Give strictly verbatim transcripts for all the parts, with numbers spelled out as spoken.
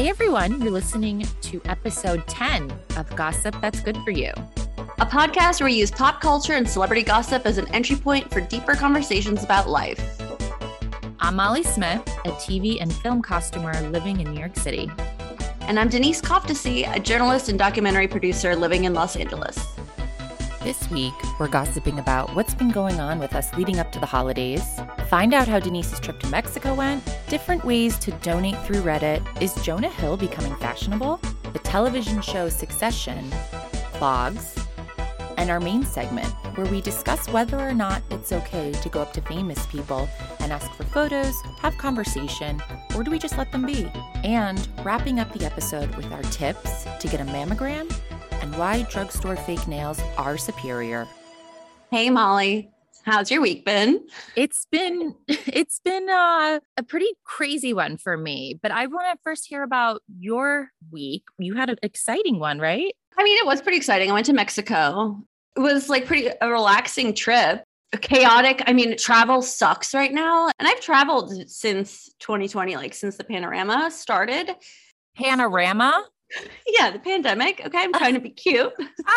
Hey everyone, you're listening to episode ten of Gossip That's Good For You, a podcast where we use pop culture and celebrity gossip as an entry point for deeper conversations about life. I'm Molly Smith, a T V and film costumer living in New York City. And I'm Denise Koftasy, a journalist and documentary producer living in Los Angeles. This week, we're gossiping about what's been going on with us leading up to the holidays, find out how Denise's trip to Mexico went, different ways to donate through Reddit, is Jonah Hill becoming fashionable, the television show Succession, blogs, and our main segment, where we discuss whether or not it's okay to go up to famous people and ask for photos, have conversation, or do we just let them be? And wrapping up the episode with our tips to get a mammogram and why drugstore fake nails are superior. Hey, Molly. How's your week been? It's been, it's been uh, a pretty crazy one for me, but I want to first hear about your week. You had an exciting one, right? I mean, it was pretty exciting. I went to Mexico. It was like pretty a relaxing trip. Chaotic. I mean, travel sucks right now. And I've traveled since twenty twenty, like since the panorama started. Panorama? Yeah, the pandemic. Okay, I'm trying to be cute.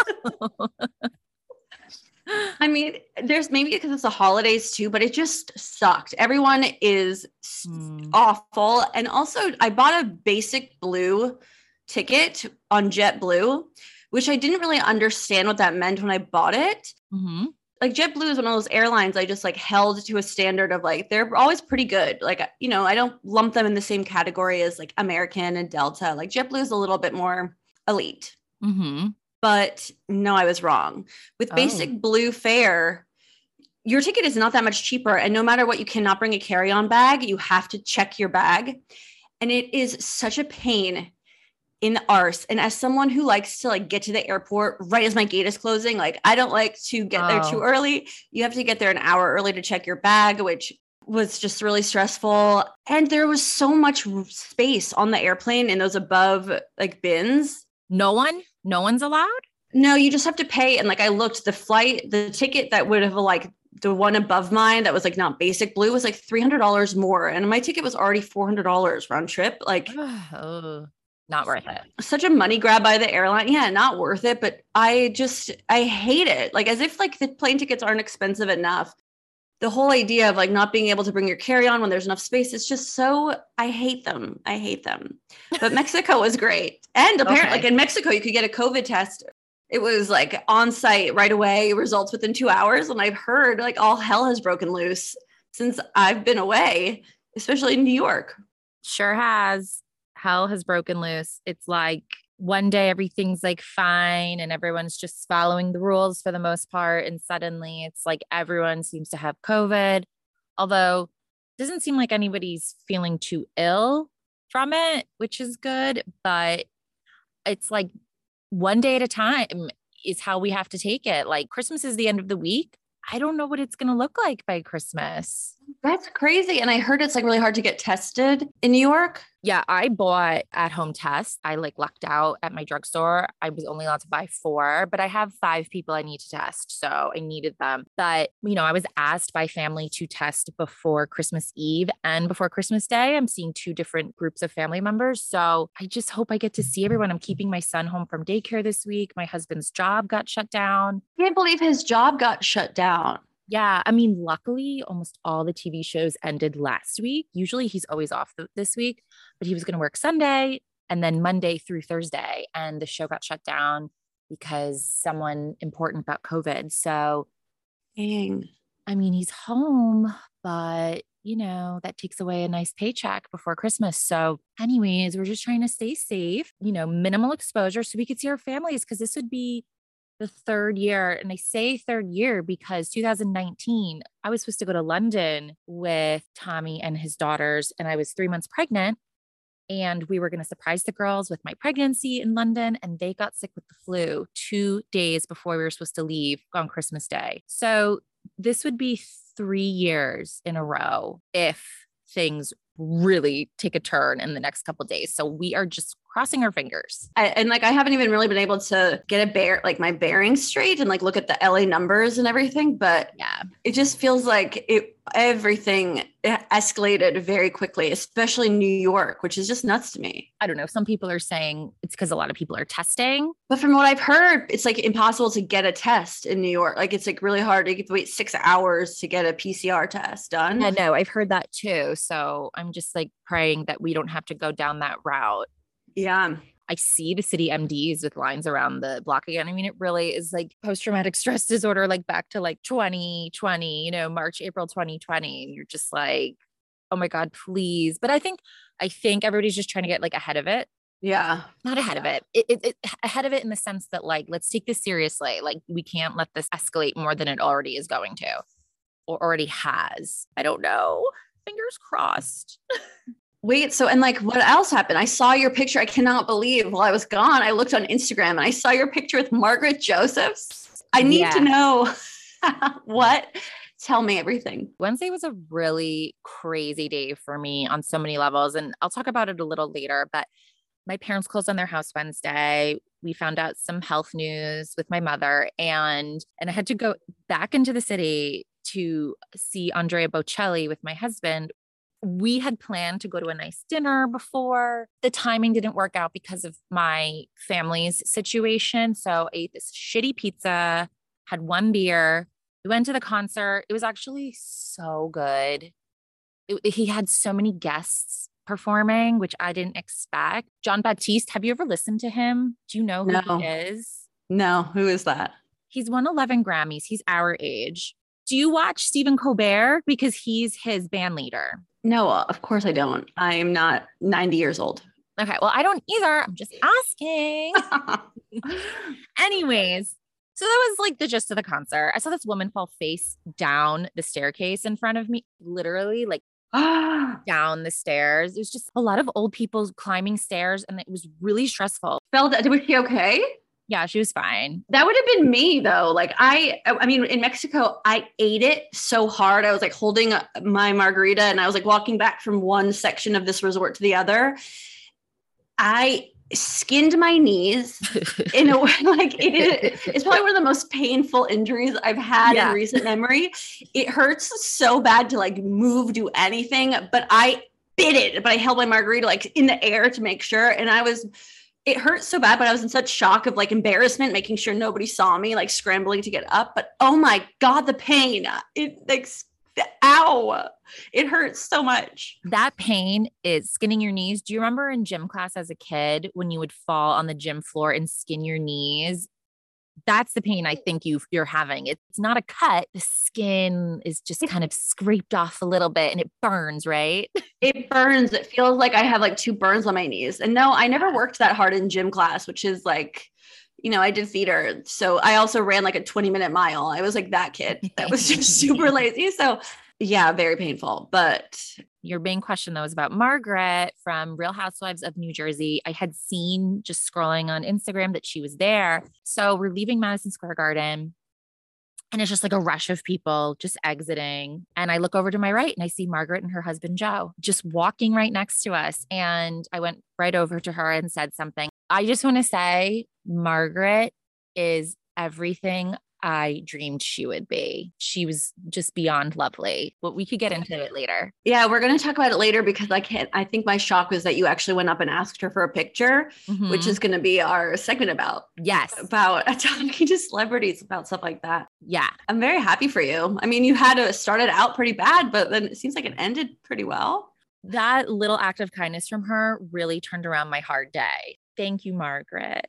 I mean, there's maybe because it's the holidays too, but it just sucked. Everyone is mm. awful. And also, I bought a basic blue ticket on JetBlue, which I didn't really understand what that meant when I bought it. Mm-hmm. Like JetBlue is one of those airlines I just like held to a standard of like, they're always pretty good. Like, you know, I don't lump them in the same category as like American and Delta. Like JetBlue is a little bit more elite. Mm-hmm. But no, I was wrong. With basic oh. blue fare, your ticket is not that much cheaper. And no matter what, you cannot bring a carry-on bag. You have to check your bag. And it is such a pain in the arse. And as someone who likes to like get to the airport right as my gate is closing, like I don't like to get oh. there too early. You have to get there an hour early to check your bag, which was just really stressful. And there was so much space on the airplane in those above like bins. No one, no one's allowed? No, you just have to pay. And like I looked, the flight, the ticket that would have like the one above mine that was like not basic blue was like three hundred dollars more. And my ticket was already four hundred dollars round trip. Like, oh. Not worth it. Such a money grab by the airline. Yeah, not worth it. But I just, I hate it. Like as if like the plane tickets aren't expensive enough. The whole idea of like not being able to bring your carry-on when there's enough space, it's just so, I hate them. I hate them. But Mexico was great. And apparently okay. like in Mexico, you could get a COVID test. It was like on site right away, results within two hours. And I've heard like all hell has broken loose since I've been away, especially in New York. Sure has. Hell has broken loose. It's like one day everything's like fine and everyone's just following the rules for the most part. And suddenly it's like everyone seems to have COVID, although it doesn't seem like anybody's feeling too ill from it, which is good. But it's like one day at a time is how we have to take it. Like Christmas is the end of the week. I don't know what it's going to look like by Christmas. That's crazy. And I heard it's like really hard to get tested in New York. Yeah, I bought at-home tests. I like lucked out at my drugstore. I was only allowed to buy four, but I have five people I need to test. So I needed them. But, you know, I was asked by family to test before Christmas Eve and before Christmas Day. I'm seeing two different groups of family members. So I just hope I get to see everyone. I'm keeping my son home from daycare this week. My husband's job got shut down. I can't believe his job got shut down. Yeah. I mean, luckily, almost all the T V shows ended last week. Usually he's always off th- this week, but he was going to work Sunday and then Monday through Thursday. And the show got shut down because someone important got COVID. So, dang. I mean, he's home, but, you know, that takes away a nice paycheck before Christmas. So anyways, we're just trying to stay safe, you know, minimal exposure so we could see our families because this would be the third year. And I say third year because two thousand nineteen, I was supposed to go to London with Tommy and his daughters, and I was three months pregnant. And we were going to surprise the girls with my pregnancy in London, and they got sick with the flu two days before we were supposed to leave on Christmas Day. So this would be three years in a row if things really take a turn in the next couple of days. So we are just crossing our fingers. I, and like, I haven't even really been able to get a bear, like my bearings straight and like look at the L A numbers and everything. But yeah, it just feels like it, everything escalated very quickly, especially New York, which is just nuts to me. I don't know. Some people are saying it's because a lot of people are testing. But from what I've heard, it's like impossible to get a test in New York. Like it's like really hard to wait six hours to get a P C R test done. I know. I've heard that too. So I'm just like praying that we don't have to go down that route. Yeah. I see the city M Ds with lines around the block again. I mean, it really is like post-traumatic stress disorder, like back to like twenty twenty, you know, March, April twenty twenty. And you're just like, oh my God, please. But I think, I think everybody's just trying to get like ahead of it. Yeah. Not ahead of it. It, it, it. Ahead of it in the sense that like, let's take this seriously. Like we can't let this escalate more than it already is going to or already has. I don't know. Fingers crossed. Wait, so, and like, what else happened? I saw your picture. I cannot believe while I was gone, I looked on Instagram and I saw your picture with Margaret Josephs. I need yeah. to know what, tell me everything. Wednesday was a really crazy day for me on so many levels. And I'll talk about it a little later, but my parents closed on their house Wednesday. We found out some health news with my mother and, and I had to go back into the city to see Andrea Bocelli with my husband. We had planned to go to a nice dinner before. The timing didn't work out because of my family's situation. So I ate this shitty pizza, had one beer. We went to the concert. It was actually so good. It, he had so many guests performing, which I didn't expect. Jon Batiste, have you ever listened to him? Do you know who no. he is? No, who is that? He's won eleven Grammys. He's our age. Do you watch Stephen Colbert? Because he's his band leader. No, of course I don't. I am not ninety years old. Okay. Well, I don't either. I'm just asking. Anyways, so that was like the gist of the concert. I saw this woman fall face down the staircase in front of me, literally like down the stairs. It was just a lot of old people climbing stairs and it was really stressful. Fell down. Was she okay? Yeah, she was fine. That would have been me though. Like I, I mean, in Mexico, I ate it so hard. I was like holding my margarita and I was like walking back from one section of this resort to the other. I skinned my knees in a way like it is, it's probably one of the most painful injuries I've had yeah. in recent memory. It hurts so bad to like move, do anything, but I bit it, but I held my margarita like in the air to make sure. And I was It hurt so bad, but I was in such shock of like embarrassment, making sure nobody saw me, like scrambling to get up. But oh my God, the pain, it like, ow, it hurts so much. That pain is skinning your knees. Do you remember in gym class as a kid when you would fall on the gym floor and skin your knees? That's the pain I think you, you're having. It's not a cut. The skin is just kind of scraped off a little bit and it burns, right? It burns. It feels like I have like two burns on my knees. And no, I never worked that hard in gym class, which is like, you know, I did theater. So I also ran like a twenty minute mile. I was like that kid that was just super lazy. So yeah, very painful. But your main question though is about Margaret from Real Housewives of New Jersey. I had seen just scrolling on Instagram that she was there. So we're leaving Madison Square Garden and it's just like a rush of people just exiting. And I look over to my right and I see Margaret and her husband, Joe, just walking right next to us. And I went right over to her and said something. I just want to say Margaret is everything I dreamed she would be. She was just beyond lovely, but we could get into it later. Yeah, we're going to talk about it later because I can't, I think my shock was that you actually went up and asked her for a picture, mm-hmm. which is going to be our segment about. Yes. About talking to celebrities about stuff like that. Yeah. I'm very happy for you. I mean, you had to start it out pretty bad, but then it seems like it ended pretty well. That little act of kindness from her really turned around my hard day. Thank you, Margaret.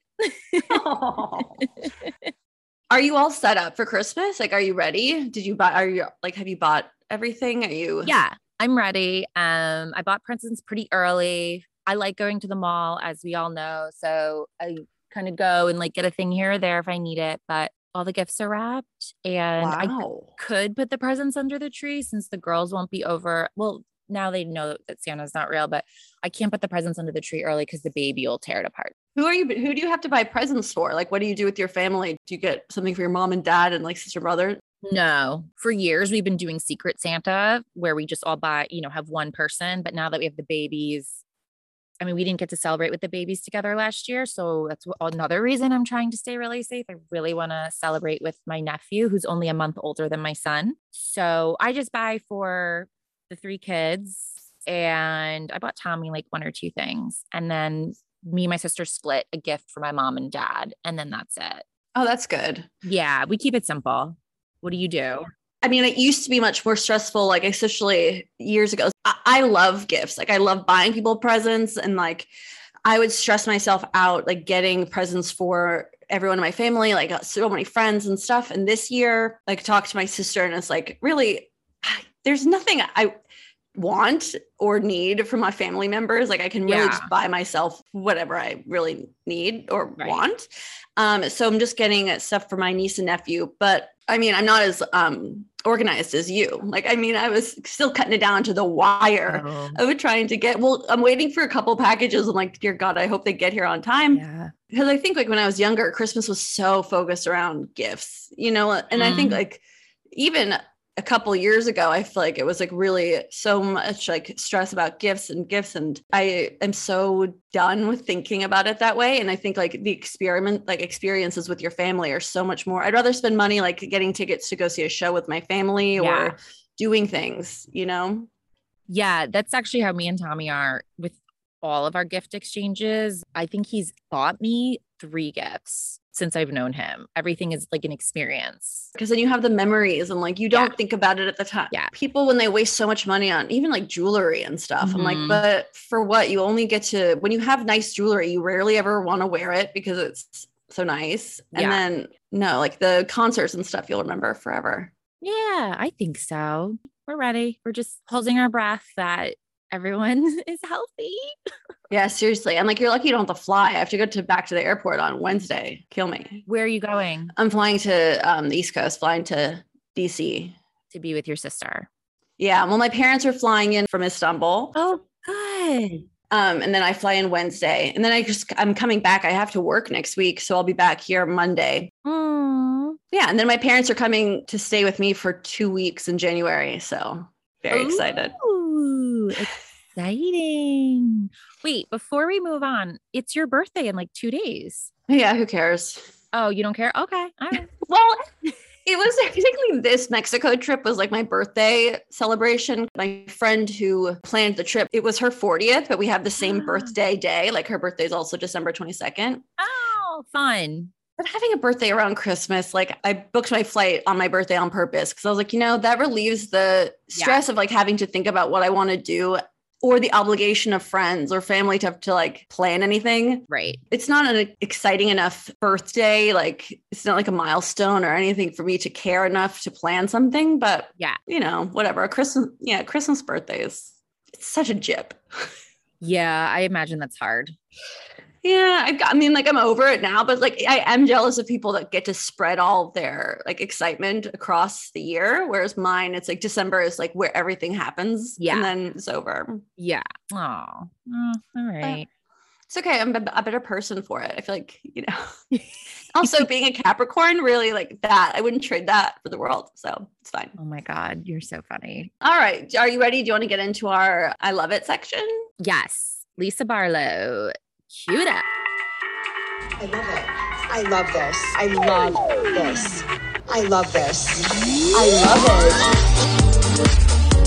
Are you all set up for Christmas? Like, are you ready? Did you buy, are you like, have you bought everything? Are you? Yeah, I'm ready. Um, I bought presents pretty early. I like going to the mall, as we all know. So I kind of go and like get a thing here or there if I need it, but all the gifts are wrapped and wow. I could put the presents under the tree since the girls won't be over. Well, now they know that Santa's not real, but I can't put the presents under the tree early because the baby will tear it apart. Who are you? Who do you have to buy presents for? Like, what do you do with your family? Do you get something for your mom and dad and like sister, brother? No, for years we've been doing Secret Santa where we just all buy, you know, have one person. But now that we have the babies, I mean, we didn't get to celebrate with the babies together last year. So that's another reason I'm trying to stay really safe. I really want to celebrate with my nephew, who's only a month older than my son. So I just buy for the three kids, and I bought Tommy like one or two things. And then me and my sister split a gift for my mom and dad. And then that's it. Oh, that's good. Yeah, we keep it simple. What do you do? I mean, it used to be much more stressful, like especially years ago. I, I love gifts. Like I love buying people presents, and like I would stress myself out, like getting presents for everyone in my family, like got so many friends and stuff. And this year, like talked to my sister, and it's like, really, there's nothing I want or need from my family members. Like I can really Yeah. just buy myself whatever I really need or Right. want. Um, so I'm just getting stuff for my niece and nephew, but I mean, I'm not as um, organized as you. Like, I mean, I was still cutting it down to the wire. Oh, I was trying to get, well, I'm waiting for a couple packages. I'm like, dear God, I hope they get here on time. yeah. Because I think like when I was younger, Christmas was so focused around gifts, you know, and I think Mhm. like even a couple years ago, I feel like it was like really so much like stress about gifts and gifts. And I am so done with thinking about it that way. And I think like the experiment, like experiences with your family are so much more. I'd rather spend money like getting tickets to go see a show with my family Yeah. or doing things, you know? Yeah, that's actually how me and Tommy are with all of our gift exchanges. I think he's bought me three gifts since I've known him. Everything is like an experience. Because then you have the memories and like you don't Yeah. think about it at the time. Yeah. People, when they waste so much money on even like jewelry and stuff, I'm like, Mhm. but for what? You only get to, when you have nice jewelry, you rarely ever want to wear it because it's so nice. And Yeah. then, no, like the concerts and stuff, you'll remember forever. Yeah, I think so. We're ready. We're just holding our breath that everyone is healthy. Yeah, seriously. I'm like, you're lucky you don't have to fly. I have to go to back to the airport on Wednesday. Kill me. Where are you going I'm flying to um, the East Coast, flying to D C. to be with your sister? Yeah. Well, my parents are flying in from Istanbul. Oh, good. Um, and then I fly in Wednesday. And then I just, I'm coming back. I have to work next week. So I'll be back here Monday. Mm. Yeah. And then my parents are coming to stay with me for two weeks in January. So very excited. Ooh, exciting. Wait, before we move on, it's your birthday in like two days. Yeah. Who cares? Oh, you don't care? Okay. All right. Well, it was technically this Mexico trip was like my birthday celebration. My friend who planned the trip, it was her fortieth, but we have the same birthday day. Like her birthday is also December twenty-second. Oh, fun. But having a birthday around Christmas, like I booked my flight on my birthday on purpose because I was like, you know, that relieves the stress of like having to think about what I want to do or the obligation of friends or family to have to like plan anything. Right. It's not an exciting enough birthday. Like it's not like a milestone or anything for me to care enough to plan something, but Yeah. you know, whatever. A Christmas, yeah, Christmas birthdays. It's such a jip. Yeah, I imagine that's hard. Yeah, I, I mean, like I'm over it now, but like I am jealous of people that get to spread all their like excitement across the year, whereas mine, it's like December is like where everything happens, Yeah. and then it's over. Yeah. Oh, oh all right. It's okay. I'm a a better person for it. I feel like, you know. Also, being a Capricorn, really like that. I wouldn't trade that for the world, so it's fine. Oh my God, you're so funny. All right, are you ready? Do you want to get into our I love it section? Yes. Lisa Barlow, cue it up. I love it. I love this. I love this. I love this. I love it.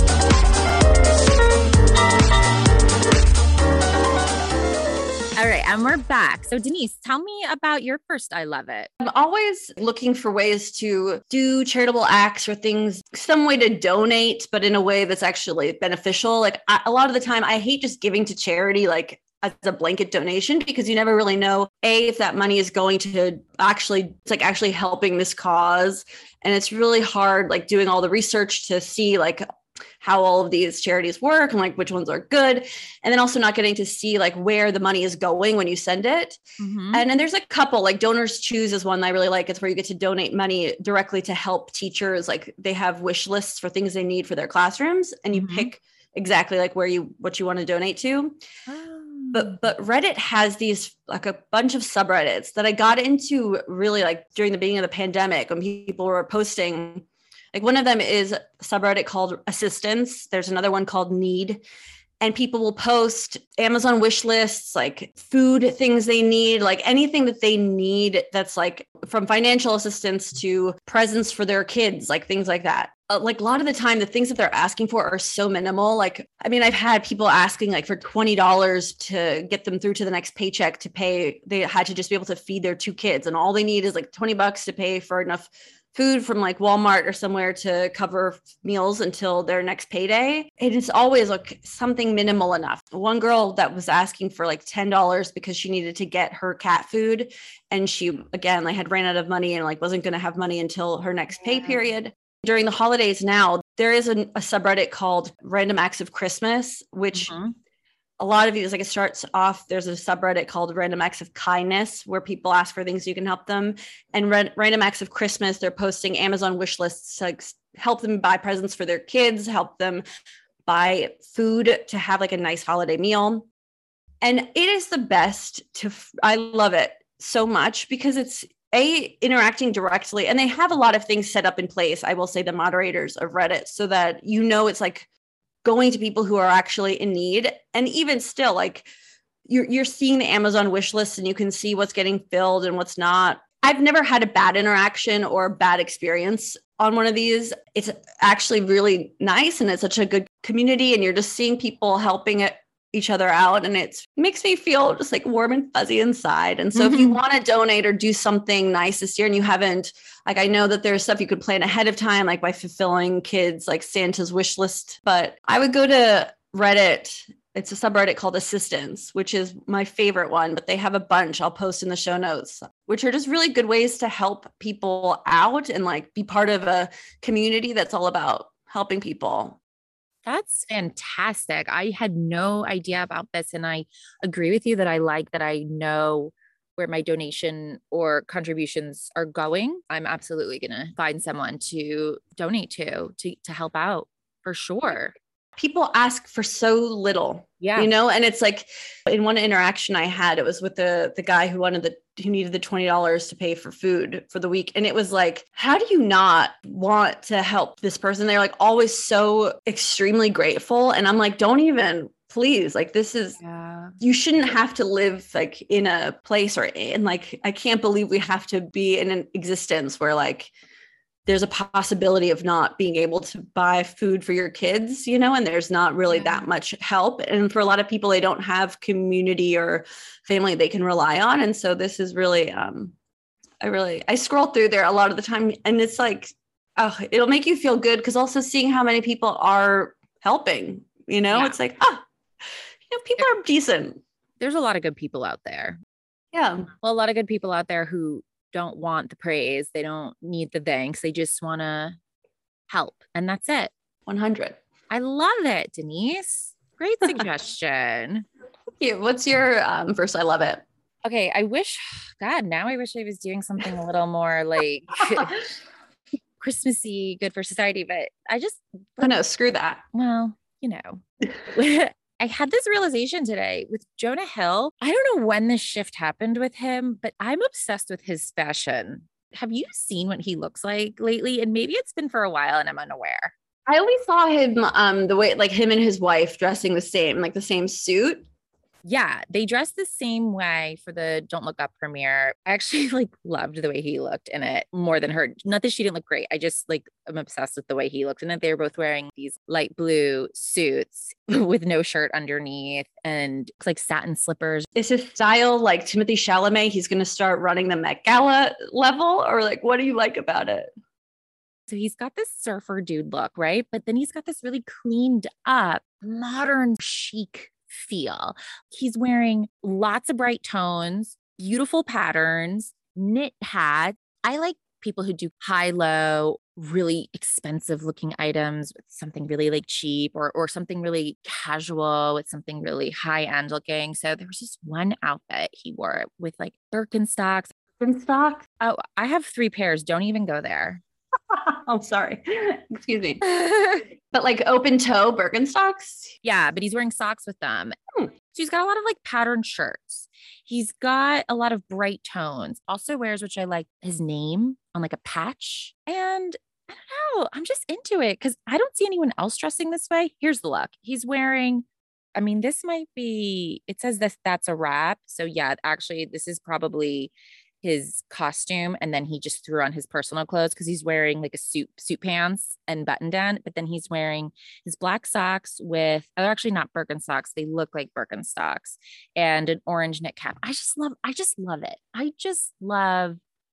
All right, and we're back. So Denise, tell me about your first I love it. I'm always looking for ways to do charitable acts or things, some way to donate, but in a way that's actually beneficial. Like I, a lot of the time, I hate just giving to charity, like as a blanket donation, because you never really know, A, if that money is going to actually, it's like actually helping this cause. And it's really hard, like doing all the research to see like how all of these charities work and like which ones are good. And then also not getting to see like where the money is going when you send it. Mhm. And then there's a couple, like Donors Choose is one I really like. It's where you get to donate money directly to help teachers. Like they have wish lists for things they need for their classrooms, and you Mhm. pick exactly like where you, what you want to donate to. Oh. But, but Reddit has these, like a bunch of subreddits that I got into really like during the beginning of the pandemic when people were posting. Like one of them is a subreddit called Assistance. There's another one called Need. And people will post Amazon wish lists, like food things they need, like anything that they need that's like from financial assistance to presents for their kids, like things like that. Uh, like a lot of the time, the things that they're asking for are so minimal. Like, I mean, I've had people asking like for twenty dollars to get them through to the next paycheck to pay. They had to just be able to feed their two kids. And all they need is like twenty bucks to pay for enough food from like Walmart or somewhere to cover meals until their next payday. It is always like something minimal enough. One girl that was asking for like ten dollars because she needed to get her cat food. And she, again, like had ran out of money and like wasn't going to have money until her next pay period. During the holidays now, there is a, a subreddit called Random Acts of Christmas, which mm-hmm. a lot of these, like it starts off, there's a subreddit called Random Acts of Kindness where people ask for things you can help them. And Ran- Random Acts of Christmas, they're posting Amazon wish lists to like, help them buy presents for their kids, help them buy food to have like a nice holiday meal. And it is the best to, f- I love it so much because it's A, interacting directly. And they have a lot of things set up in place, I will say, the moderators of Reddit, so that you know it's like going to people who are actually in need. And even still, like you're you're seeing the Amazon wish list and you can see what's getting filled and what's not. I've never had a bad interaction or bad experience on one of these. It's actually really nice and it's such a good community and you're just seeing people helping it each other out. And it makes me feel just like warm and fuzzy inside. And so mm-hmm. if you want to donate or do something nice this year and you haven't, like, I know that there's stuff you could plan ahead of time, like by fulfilling kids, like Santa's wish list, but I would go to Reddit. It's a subreddit called Assistance, which is my favorite one, but they have a bunch I'll post in the show notes, which are just really good ways to help people out and like be part of a community that's all about helping people. That's fantastic. I had no idea about this. And I agree with you that I like that I know where my donation or contributions are going. I'm absolutely going to find someone to donate to, to, to help out for sure. People ask for so little, yeah, you know, and it's like in one interaction I had, it was with the the guy who wanted the, who needed the twenty dollars to pay for food for the week. And it was like, how do you not want to help this person? They're like always so extremely grateful. And I'm like, don't even, please, like, this is, yeah. You shouldn't have to live like in a place or in like, I can't believe we have to be in an existence where like, there's a possibility of not being able to buy food for your kids, you know, and there's not really yeah. that much help. And for a lot of people, they don't have community or family they can rely on. And so this is really, um, I really, I scroll through there a lot of the time and it's like, oh, it'll make you feel good. Cause also seeing how many people are helping, you know, yeah. it's like, oh, you know, people are decent. There's a lot of good people out there. Yeah. Well, a lot of good people out there who don't want the praise. They don't need the thanks. They just want to help. And that's it. one hundred. I love it, Denise. Great suggestion. Thank you. What's your um, first? I love it. Okay. I wish, God, now I wish I was doing something a little more like Christmassy, good for society, but I just, oh no, screw that. Well, you know, I had this realization today with Jonah Hill. I don't know when this shift happened with him, but I'm obsessed with his fashion. Have you seen what he looks like lately? And maybe it's been for a while and I'm unaware. I always saw him um, the way, like him and his wife dressing the same, like the same suit. Yeah, they dressed the same way for the Don't Look Up premiere. I actually like loved the way he looked in it more than her. Not that she didn't look great. I just like, I'm obsessed with the way he looked in it. They were both wearing these light blue suits with no shirt underneath and like satin slippers. Is his style like Timothée Chalamet? He's going to start running the Met Gala level, or like, what do you like about it? So he's got this surfer dude look, right? But then he's got this really cleaned up, modern chic feel. He's wearing lots of bright tones, beautiful patterns, knit hat. I like people who do high-low, really expensive looking items with something really like cheap or or something really casual with something really high-end looking. So there was this one outfit he wore with like Birkenstocks. Birkenstock? Oh, I have three pairs. Don't even go there. I'm sorry. Excuse me. But like open toe Birkenstocks? Yeah, but he's wearing socks with them. Hmm. So he's got a lot of like patterned shirts. He's got a lot of bright tones. Also wears, which I like, his name on like a patch. And I don't know, I'm just into it because I don't see anyone else dressing this way. Here's the look. He's wearing I mean, this might be, it says this, that's a wrap. So yeah, actually, this is probably his costume. And then he just threw on his personal clothes because he's wearing like a suit, suit pants and button down. But then he's wearing his black socks with, oh, they're actually not Birkenstocks. They look like Birkenstocks, and an orange knit cap. I just love, I just love it. I just love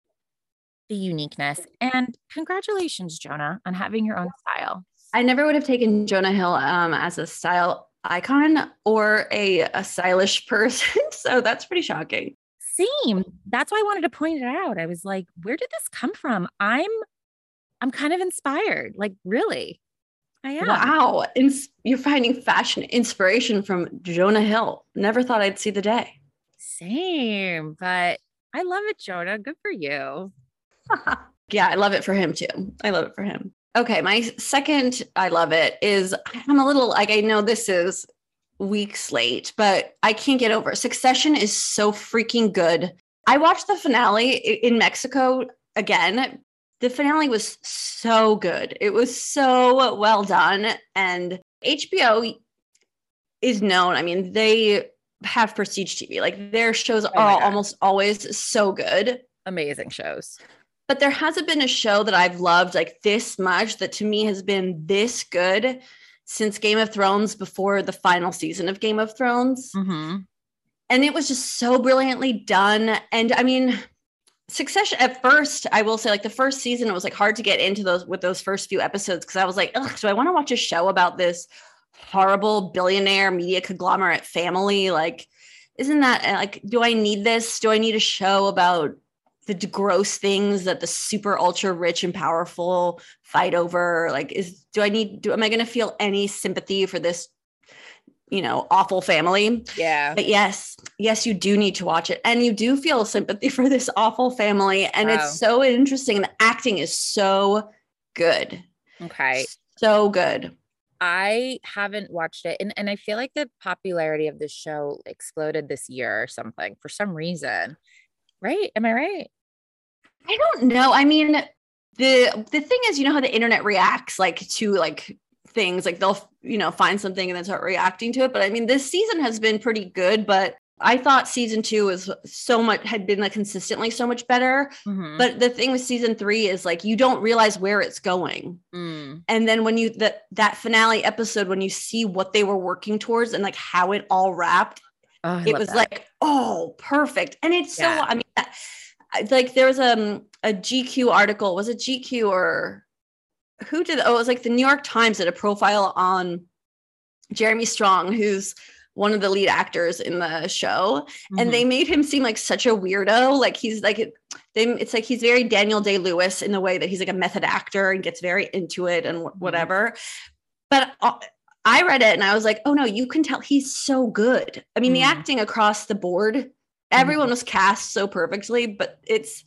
the uniqueness. And congratulations, Jonah, on having your own style. I never would have taken Jonah Hill um, as a style icon or a, a stylish person. So that's pretty shocking. Same. That's why I wanted to point it out. I was like, where did this come from? I'm, I'm kind of inspired. Like, really, I am. Wow. Ins- you're finding fashion inspiration from Jonah Hill. Never thought I'd see the day. Same, but I love it, Jonah. Good for you. Yeah, I love it for him too. I love it for him. Okay, my second I love it is I'm a little like, I know this is weeks late, but I can't get over it. Succession is so freaking good. I watched the finale in Mexico again. The finale was so good. It was so well done. And H B O is known. I mean, they have prestige T V. Like their shows Oh are my God. almost always so good. Amazing shows. But there hasn't been a show that I've loved like this much that to me has been this good since Game of Thrones, before the final season of Game of Thrones. Mm-hmm. And it was just so brilliantly done. And I mean, Succession at first, I will say, like the first season, it was like hard to get into those with those first few episodes because I was like, ugh, do I want to watch a show about this horrible billionaire media conglomerate family? Like, isn't that like, do I need this? Do I need a show about the gross things that the super ultra rich and powerful fight over? Like, is, do I need, do, am I going to feel any sympathy for this, you know, awful family? Yeah. But yes, yes, you do need to watch it. And you do feel sympathy for this awful family. And Wow. it's so interesting. The acting is so good. Okay. So good. I haven't watched it. And, and I feel like the popularity of this show exploded this year or something for some reason. Right? Am I right? I don't know. I mean, the the thing is, you know how the internet reacts like to like things, like they'll, you know, find something and then start reacting to it. But I mean, this season has been pretty good, but I thought season two was so much, had been like consistently so much better. Mm-hmm. But the thing with season three is like, you don't realize where it's going. Mm. And then when you, that, that finale episode, when you see what they were working towards and like how it all wrapped, Oh, I it love was that. like, oh, perfect. And it's so, Yeah. I mean, I- like there was um, a G Q article, was it G Q or who did, oh, it was like the New York Times did a profile on Jeremy Strong, who's one of the lead actors in the show. Mm-hmm. And they made him seem like such a weirdo. Like he's like, they, it's like, he's very Daniel Day-Lewis in the way that he's like a method actor and gets very into it and wh- whatever. But uh, I read it and I was like, oh no, you can tell he's so good. I mean, Mm. the acting across the board, everyone was cast so perfectly, but it's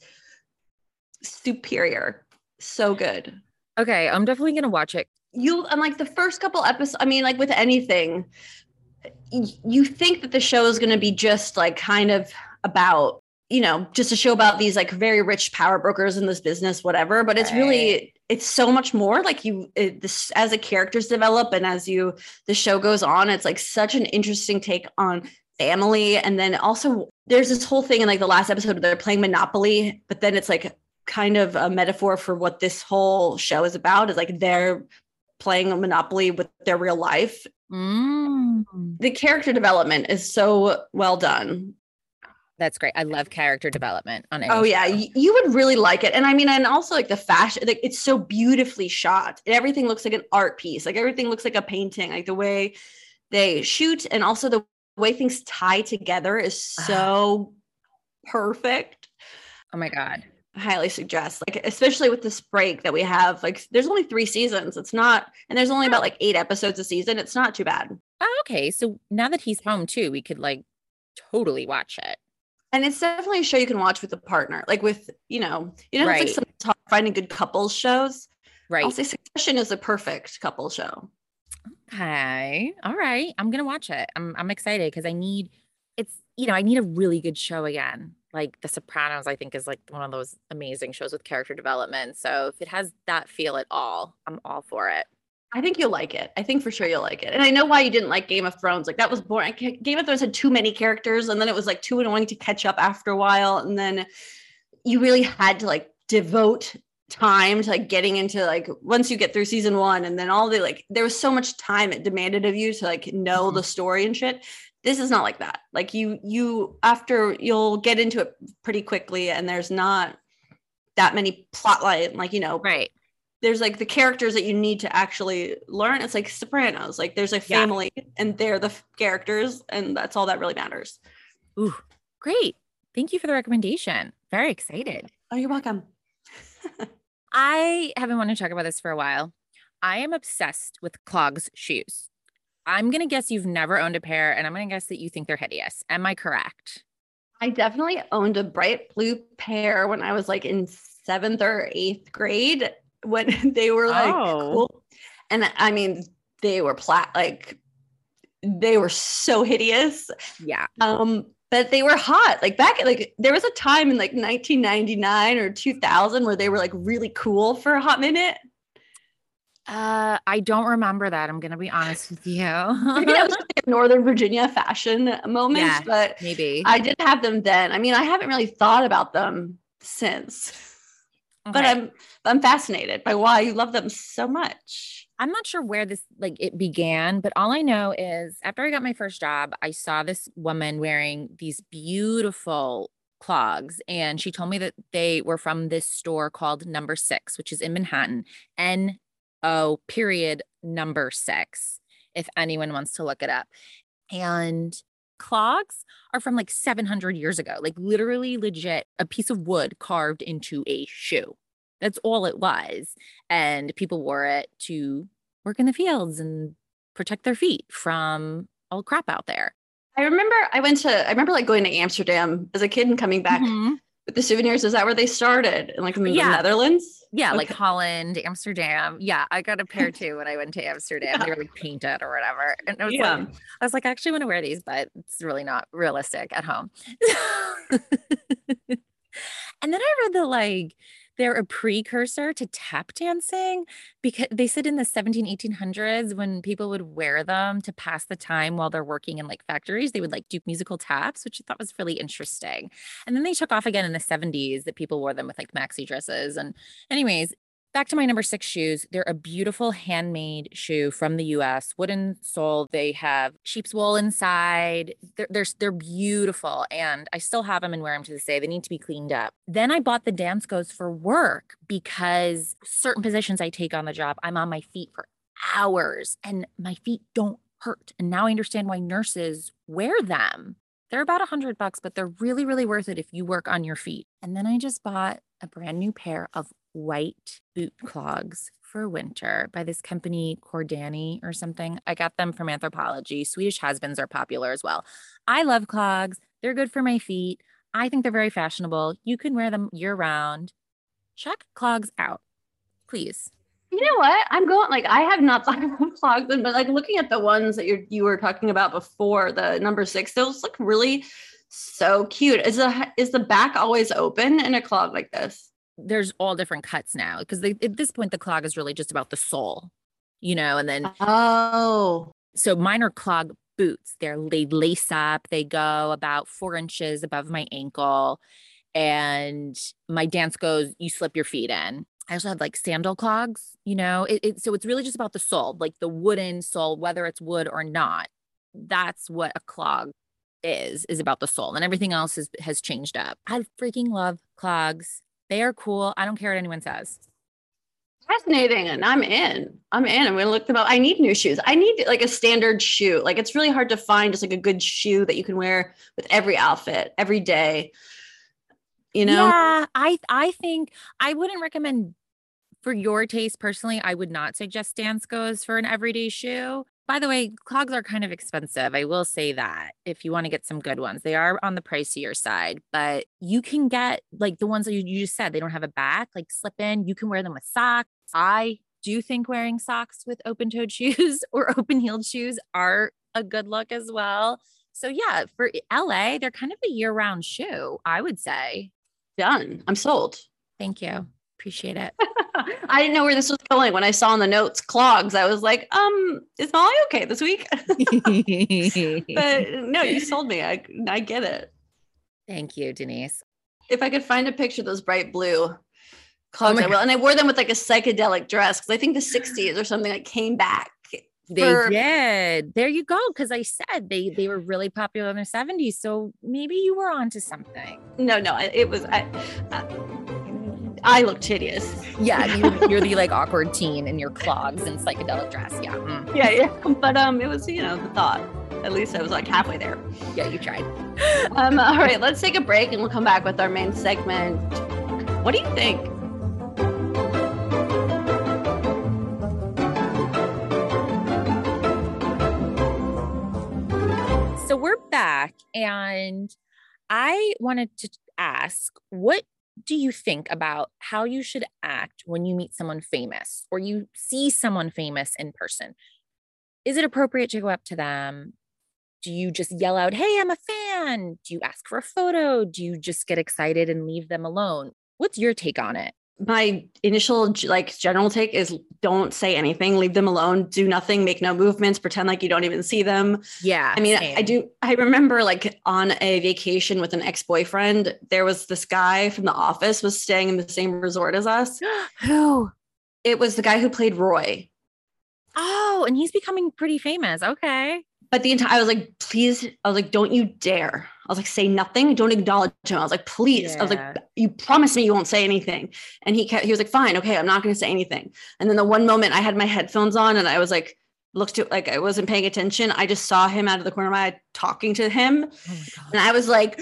superior. So good. Okay. I'm definitely going to watch it. You, and like the first couple episodes, I mean, like with anything, y- you think that the show is going to be just like kind of about, you know, just a show about these like very rich power brokers in this business, whatever. But it's really, it's so much more. Like you, it, this, as the characters develop and as you, the show goes on, it's like such an interesting take on family. And then also there's this whole thing in like the last episode where they're playing Monopoly, but then it's like kind of a metaphor for what this whole show is about, is like they're playing a Monopoly with their real life. Mm. The character development is so well done. That's great. I love character development on any Oh yeah, show. y- you would really like it. And I mean, and also like the fashion, like it's so beautifully shot. Everything looks like an art piece. Like everything looks like a painting. Like the way they shoot and also the way things tie together is so perfect. Oh my God. I highly suggest, like, especially with this break that we have, like there's only three seasons. It's not, and there's only about like eight episodes a season. It's not too bad. Oh, okay. So now that he's home too, we could like totally watch it. And it's definitely a show you can watch with a partner, like with, you know, you know, Right. it's like some hard finding good couples shows. Right. I'll say Succession is a perfect couple show. Okay. All right. I'm gonna watch it. I'm I'm excited because I need it's you know, I need a really good show again. Like The Sopranos, I think is like one of those amazing shows with character development. So if it has that feel at all, I'm all for it. I think you'll like it. I think for sure you'll like it. And I know why you didn't like Game of Thrones. Like that was boring. Game of Thrones had too many characters and then it was like too annoying to catch up after a while. And then you really had to like devote time to like getting into like once you get through season one and then all the like there was so much time it demanded of you to like know mm-hmm. the story and shit. This is not like that. Like you you after you'll get into it pretty quickly and there's not that many plot line like you know right. There's like the characters that you need to actually learn. It's like Sopranos. Like there's a family yeah. and they're the f- characters and that's all that really matters. Ooh, great. Thank you for the recommendation. Very excited. Oh, you're welcome. I have been wanting to talk about this for a while. I am obsessed with clogs shoes. I'm going to guess you've never owned a pair and I'm going to guess that you think they're hideous. Am I correct? I definitely owned a bright blue pair when I was like in seventh or eighth grade. When they were like oh. cool. And I mean, they were plat like they were so hideous. Yeah. Um, but they were hot. Like back like there was a time in like nineteen ninety-nine or two thousand where they were like really cool for a hot minute. Uh, I don't remember that. I'm gonna be honest with you. Maybe that was a Northern Virginia fashion moment, yeah, but maybe I did have them then. I mean, I haven't really thought about them since. Okay. But I'm I'm fascinated by why you love them so much. I'm not sure where this like it began, but all I know is after I got my first job, I saw this woman wearing these beautiful clogs, and she told me that they were from this store called Number Six, which is in Manhattan. N O period number six, if anyone wants to look it up. And clogs are from like seven hundred years ago, like literally legit a piece of wood carved into a shoe. That's all it was. And people wore it to work in the fields and protect their feet from all crap out there. I remember I went to, I remember like going to Amsterdam as a kid and coming back mm-hmm. with the souvenirs. Is that where they started? In like in yeah. the Netherlands? Yeah, okay. Like Holland, Amsterdam. Yeah, I got a pair too when I went to Amsterdam. Yeah. They were like painted or whatever. And I was yeah. like, I was like, I actually want to wear these, but it's really not realistic at home. And then I read that like they're a precursor to tap dancing because they said in the seventeen, eighteen hundreds when people would wear them to pass the time while they're working in like factories, they would like do musical taps, which I thought was really interesting. And then they took off again in the seventies that people wore them with like maxi dresses. And anyways, back to my Number Six shoes. They're a beautiful handmade shoe from the U S, wooden sole. They have sheep's wool inside. They're, they're, they're beautiful. And I still have them and wear them to this day. They need to be cleaned up. Then I bought the Danskos for work because certain positions I take on the job, I'm on my feet for hours and my feet don't hurt. And now I understand why nurses wear them. They're about a hundred bucks, but they're really, really worth it if you work on your feet. And then I just bought a brand new pair of white boot clogs for winter by this company Cordani or something. I got them from Anthropologie. Swedish husbands are popular as well. I love clogs. They're good for my feet. I think they're very fashionable. You can wear them year round. Check clogs out, please. You know what? I'm going like I have not thought about clogs, but like looking at the ones that you you were talking about before, the Number Six, those look really so cute. Is the is the back always open in a clog like this? There's all different cuts now because at this point the clog is really just about the sole, you know, and then oh, so mine are clog boots. They're they lace up. They go about four inches above my ankle, and my Danskos you slip your feet in. I also have like sandal clogs, you know, it, it so it's really just about the sole, like the wooden sole, whether it's wood or not. That's what a clog is is about the sole, and everything else is, has changed up. I freaking love clogs. They are cool. I don't care what anyone says. Fascinating. And I'm in. I'm in. I'm going to look them up. I need new shoes. I need like a standard shoe. Like it's really hard to find just like a good shoe that you can wear with every outfit every day. You know? Yeah, I I think I wouldn't recommend for your taste personally. I would not suggest Danskos for an everyday shoe. By the way, clogs are kind of expensive. I will say that if you want to get some good ones, they are on the pricier side, but you can get like the ones that you, you just said, they don't have a back, like slip in. You can wear them with socks. I do think wearing socks with open toed shoes or open heeled shoes are a good look as well. So yeah, for L A, they're kind of a year round shoe, I would say. Done. I'm sold. Thank you. Appreciate it. I didn't know where this was going. When I saw in the notes clogs, I was like, um, is Molly okay this week? But no, you sold me. I, I get it. Thank you, Denise. If I could find a picture of those bright blue clogs, Oh I will. And I wore them with like a psychedelic dress because I think the sixties or something like came back. They for- did. There you go. Because I said they they were really popular in the seventies. So maybe you were onto something. No, no, it was. I, I, I looked hideous. Yeah, you're, you're the like awkward teen in your clogs and psychedelic dress. Yeah. Mm. Yeah, yeah. But um, it was, you know, the thought. At least I was like halfway there. Yeah, you tried. um, all right, let's take a break and we'll come back with our main segment. What do you think? So we're back, and I wanted to ask, what do you think about how you should act when you meet someone famous or you see someone famous in person? Is it appropriate to go up to them? Do you just yell out, "Hey, I'm a fan"? Do you ask for a photo? Do you just get excited and leave them alone? What's your take on it? My initial like general take is don't say anything, leave them alone, do nothing, make no movements, pretend like you don't even see them. Yeah. I mean, same. I do. I remember like on a vacation with an ex-boyfriend, there was this guy from The Office was staying in the same resort as us. Who? It was the guy who played Roy. Oh, and he's becoming pretty famous. Okay. But the entire, I was like, please, I was like, don't you dare. I was like, say nothing. Don't acknowledge him. I was like, please. Yeah. I was like, you promise me you won't say anything. And he kept, he was like, fine. Okay. I'm not going to say anything. And then the one moment I had my headphones on and I was like, looked at, like, I wasn't paying attention. I just saw him out of the corner of my eye talking to him. Oh my God. And I was like,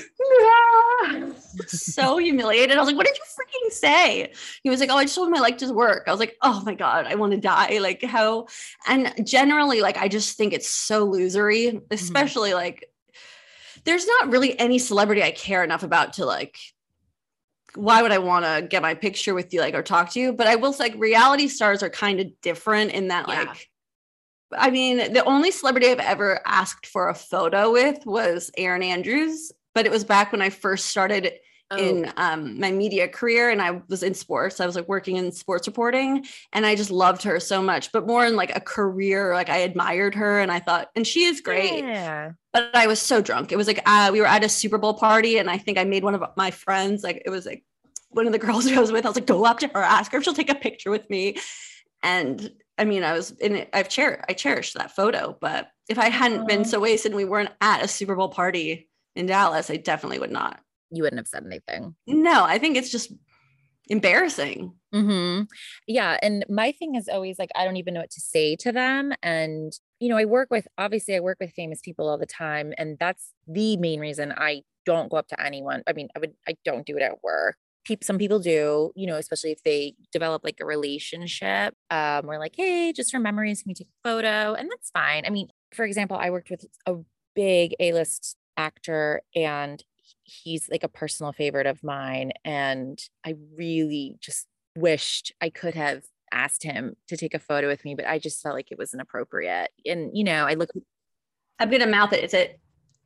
ah! So humiliated. I was like, what did you freaking say? He was like, oh, I just told him I liked his work. I was like, oh my God, I want to die. Like how, and generally, like, I just think it's so losery, especially mm-hmm. like, there's not really any celebrity I care enough about to like, why would I want to get my picture with you, like, or talk to you? But I will say, like, reality stars are kind of different in that, yeah. like, I mean, the only celebrity I've ever asked for a photo with was Erin Andrews, but it was back when I first started oh. in um, my media career and I was in sports. I was like working in sports reporting and I just loved her so much, but more in like a career, like I admired her and I thought, and she is great. Yeah. But I was so drunk. It was like, uh, we were at a Super Bowl party and I think I made one of my friends, like it was like one of the girls who I was with, I was like, go up to her, ask her if she'll take a picture with me. And I mean, I was in it. I've cher- I cherished that photo, but if I hadn't Aww. been so wasted and we weren't at a Super Bowl party in Dallas, I definitely would not. You wouldn't have said anything. No, I think it's just embarrassing. Mm-hmm. Yeah. And my thing is always like, I don't even know what to say to them. And, you know, I work with, obviously I work with famous people all the time. And that's the main reason I don't go up to anyone. I mean, I would, I don't do it at work. Some people do, you know, especially if they develop like a relationship, um, we're like, hey, just for memories, can we take a photo? And that's fine. I mean, for example, I worked with a big A-list actor and he's like a personal favorite of mine. And I really just wished I could have asked him to take a photo with me, but I just felt like it was inappropriate. And, you know, I look, I'm going to mouth it. Is it?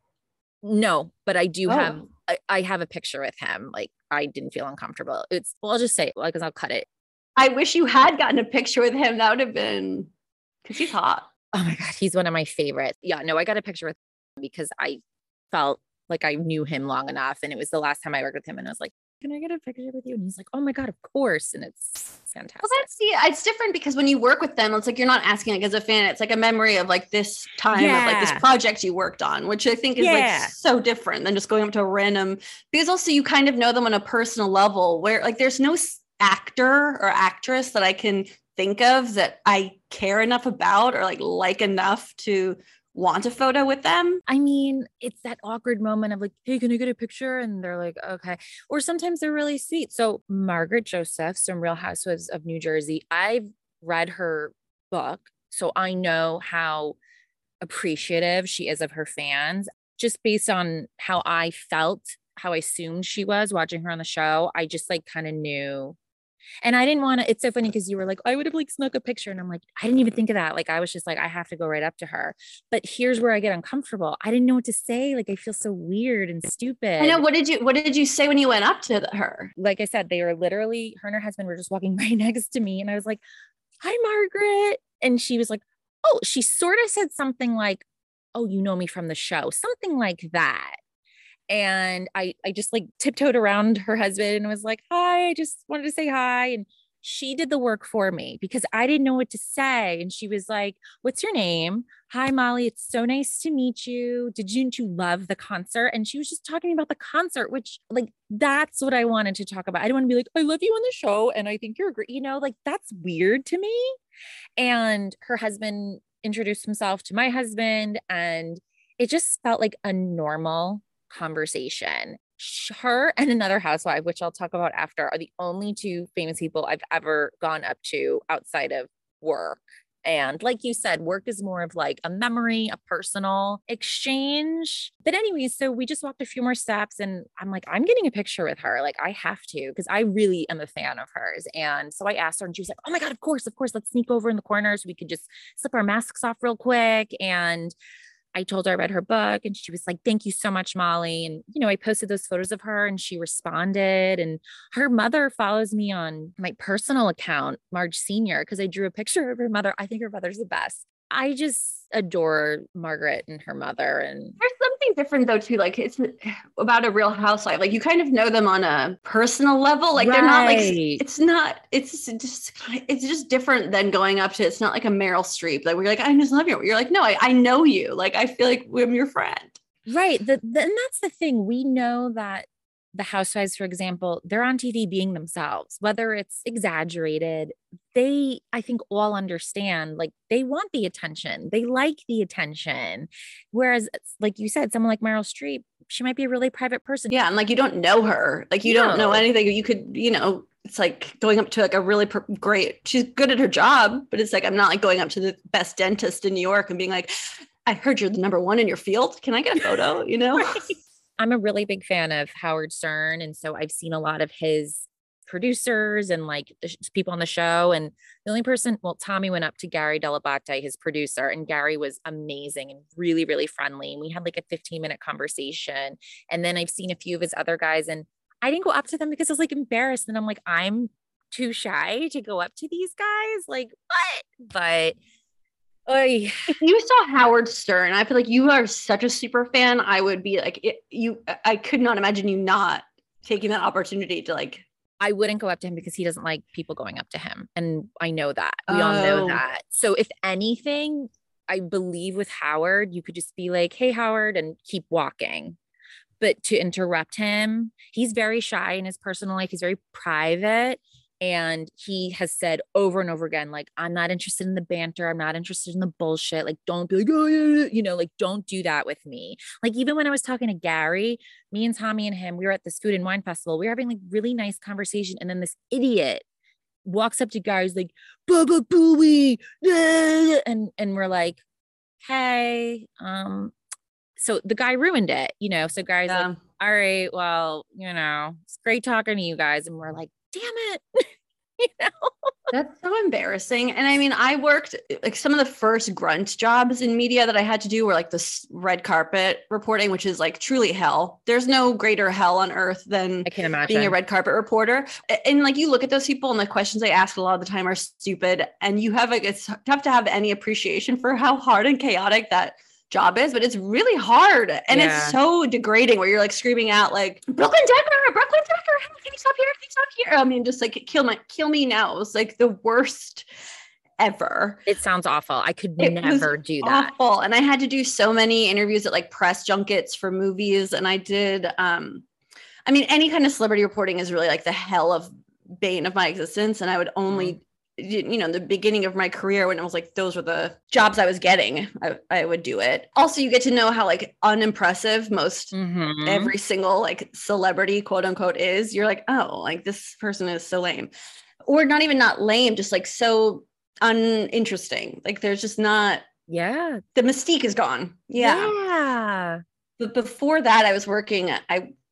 No, but I do oh. have, I, I have a picture with him. Like, I didn't feel uncomfortable. It's, well, I'll just say it, like, cause I'll cut it. I wish you had gotten a picture with him. That would have been, cause he's hot. Oh my God. He's one of my favorites. Yeah, no, I got a picture with him because I felt like I knew him long enough. And it was the last time I worked with him. And I was like, can I get a picture with you? And he's like, oh my God, of course. And it's fantastic. Well, that's, yeah, it's different because when you work with them, it's like, you're not asking like as a fan, it's like a memory of like this time yeah. of like this project you worked on, which I think is yeah. like so different than just going up to a random, because also you kind of know them on a personal level where like, there's no actor or actress that I can think of that I care enough about or like, like enough to want a photo with them. I mean, it's that awkward moment of like, hey, can I get a picture? And they're like, okay. Or sometimes they're really sweet. So Margaret Joseph, from Real Housewives of New Jersey, I've read her book. So I know how appreciative she is of her fans. Just based on how I felt, how I assumed she was watching her on the show, I just like kind of knew And I didn't want to, it's so funny because you were like, I would have like snuck a picture. And I'm like, I didn't even think of that. Like, I was just like, I have to go right up to her. But here's where I get uncomfortable. I didn't know what to say. Like, I feel so weird and stupid. I know. What did you, what did you say when you went up to her? Like I said, they were literally, her and her husband were just walking right next to me. And I was like, hi, Margaret. And she was like, oh, she sort of said something like, oh, you know me from the show, something like that. And I, I just like tiptoed around her husband and was like, hi, I just wanted to say hi. And she did the work for me because I didn't know what to say. And she was like, what's your name? Hi, Molly. It's so nice to meet you. Did you, you love the concert? And she was just talking about the concert, which like, that's what I wanted to talk about. I don't want to be like, I love you on the show. And I think you're great. You know, like that's weird to me. And her husband introduced himself to my husband. And it just felt like a normal conversation. Her and another housewife, which I'll talk about after, are the only two famous people I've ever gone up to outside of work. And like you said, work is more of like a memory, a personal exchange. But anyway, so we just walked a few more steps and I'm like, I'm getting a picture with her. Like I have to, because I really am a fan of hers. And so I asked her and she was like, oh my God, of course, of course, let's sneak over in the corner so we could just slip our masks off real quick. And I told her I read her book and she was like, thank you so much, Molly. And, you know, I posted those photos of her and she responded. And her mother follows me on my personal account, Marge Senior, because I drew a picture of her mother. I think her mother's the best. I just adore Margaret and her mother. And there's something different though, too. Like it's about a real housewife. Like you kind of know them on a personal level. Like right. They're not like, it's not, it's just, it's just different than going up to, it's not like a Meryl Streep. Like we're like, I just love you. You're like, no, I, I know you. Like, I feel like I'm your friend. Right. The, the, and that's the thing. We know that the housewives, for example, they're on T V being themselves, whether it's exaggerated. They, I think all understand, like they want the attention. They like the attention. Whereas like you said, someone like Meryl Streep, she might be a really private person. Yeah. And like, you don't know her, like you no. don't know anything. You could, you know, it's like going up to like a really pr- great, she's good at her job, but it's like, I'm not like going up to the best dentist in New York and being like, I heard you're the number one in your field. Can I get a photo? You know? Right. I'm a really big fan of Howard Stern. And so I've seen a lot of his producers and like the sh- people on the show. And the only person, well, Tommy went up to Gary Dell'Abate, his producer, and Gary was amazing and really, really friendly. And we had like a fifteen minute conversation. And then I've seen a few of his other guys and I didn't go up to them because I was like embarrassed. And I'm like, I'm too shy to go up to these guys. Like what? But Oy. If you saw Howard Stern, I feel like you are such a super fan. I would be like, it, you, I could not imagine you not taking that opportunity to like. I wouldn't go up to him because he doesn't like people going up to him. And I know that. We oh. all know that. So if anything, I believe with Howard, you could just be like, hey, Howard, and keep walking. But to interrupt him, he's very shy in his personal life. He's very private. And he has said over and over again, like, I'm not interested in the banter. I'm not interested in the bullshit. Like, don't be like, oh, yeah, yeah. You know, like, don't do that with me. Like, even when I was talking to Gary, me and Tommy and him, we were at this food and wine festival. We were having like really nice conversation. And then this idiot walks up to Gary's like, Baba Booey. And, and we're like, hey, um, so the guy ruined it, you know? So Gary's yeah. like, all right, well, you know, it's great talking to you guys. And we're like, damn it. You know? That's so embarrassing. And I mean, I worked like some of the first grunt jobs in media that I had to do were like this red carpet reporting, which is like truly hell. There's no greater hell on earth than I can imagine being a red carpet reporter. And like, you look at those people and the questions they ask a lot of the time are stupid. And you have like, it's tough to have any appreciation for how hard and chaotic that job is, but it's really hard. And yeah. it's so degrading where you're like screaming out like, Brooklyn Decker, Brooklyn Decker, can you stop here? Can you stop here? I mean, just like kill my, kill me now. It was like the worst ever. It sounds awful. I could it never do that. Awful. And I had to do so many interviews at like press junkets for movies. And I did, um, I mean, any kind of celebrity reporting is really like the hell of bane of my existence. And I would only mm. you know, the beginning of my career when it was like, those were the jobs I was getting, I, I would do it. Also, you get to know how like unimpressive most mm-hmm. every single like celebrity quote unquote is. You're like, oh, like this person is so lame, or not even not lame, just like so uninteresting. Like there's just not, yeah. the mystique is gone. Yeah. Yeah. But before that I was working, I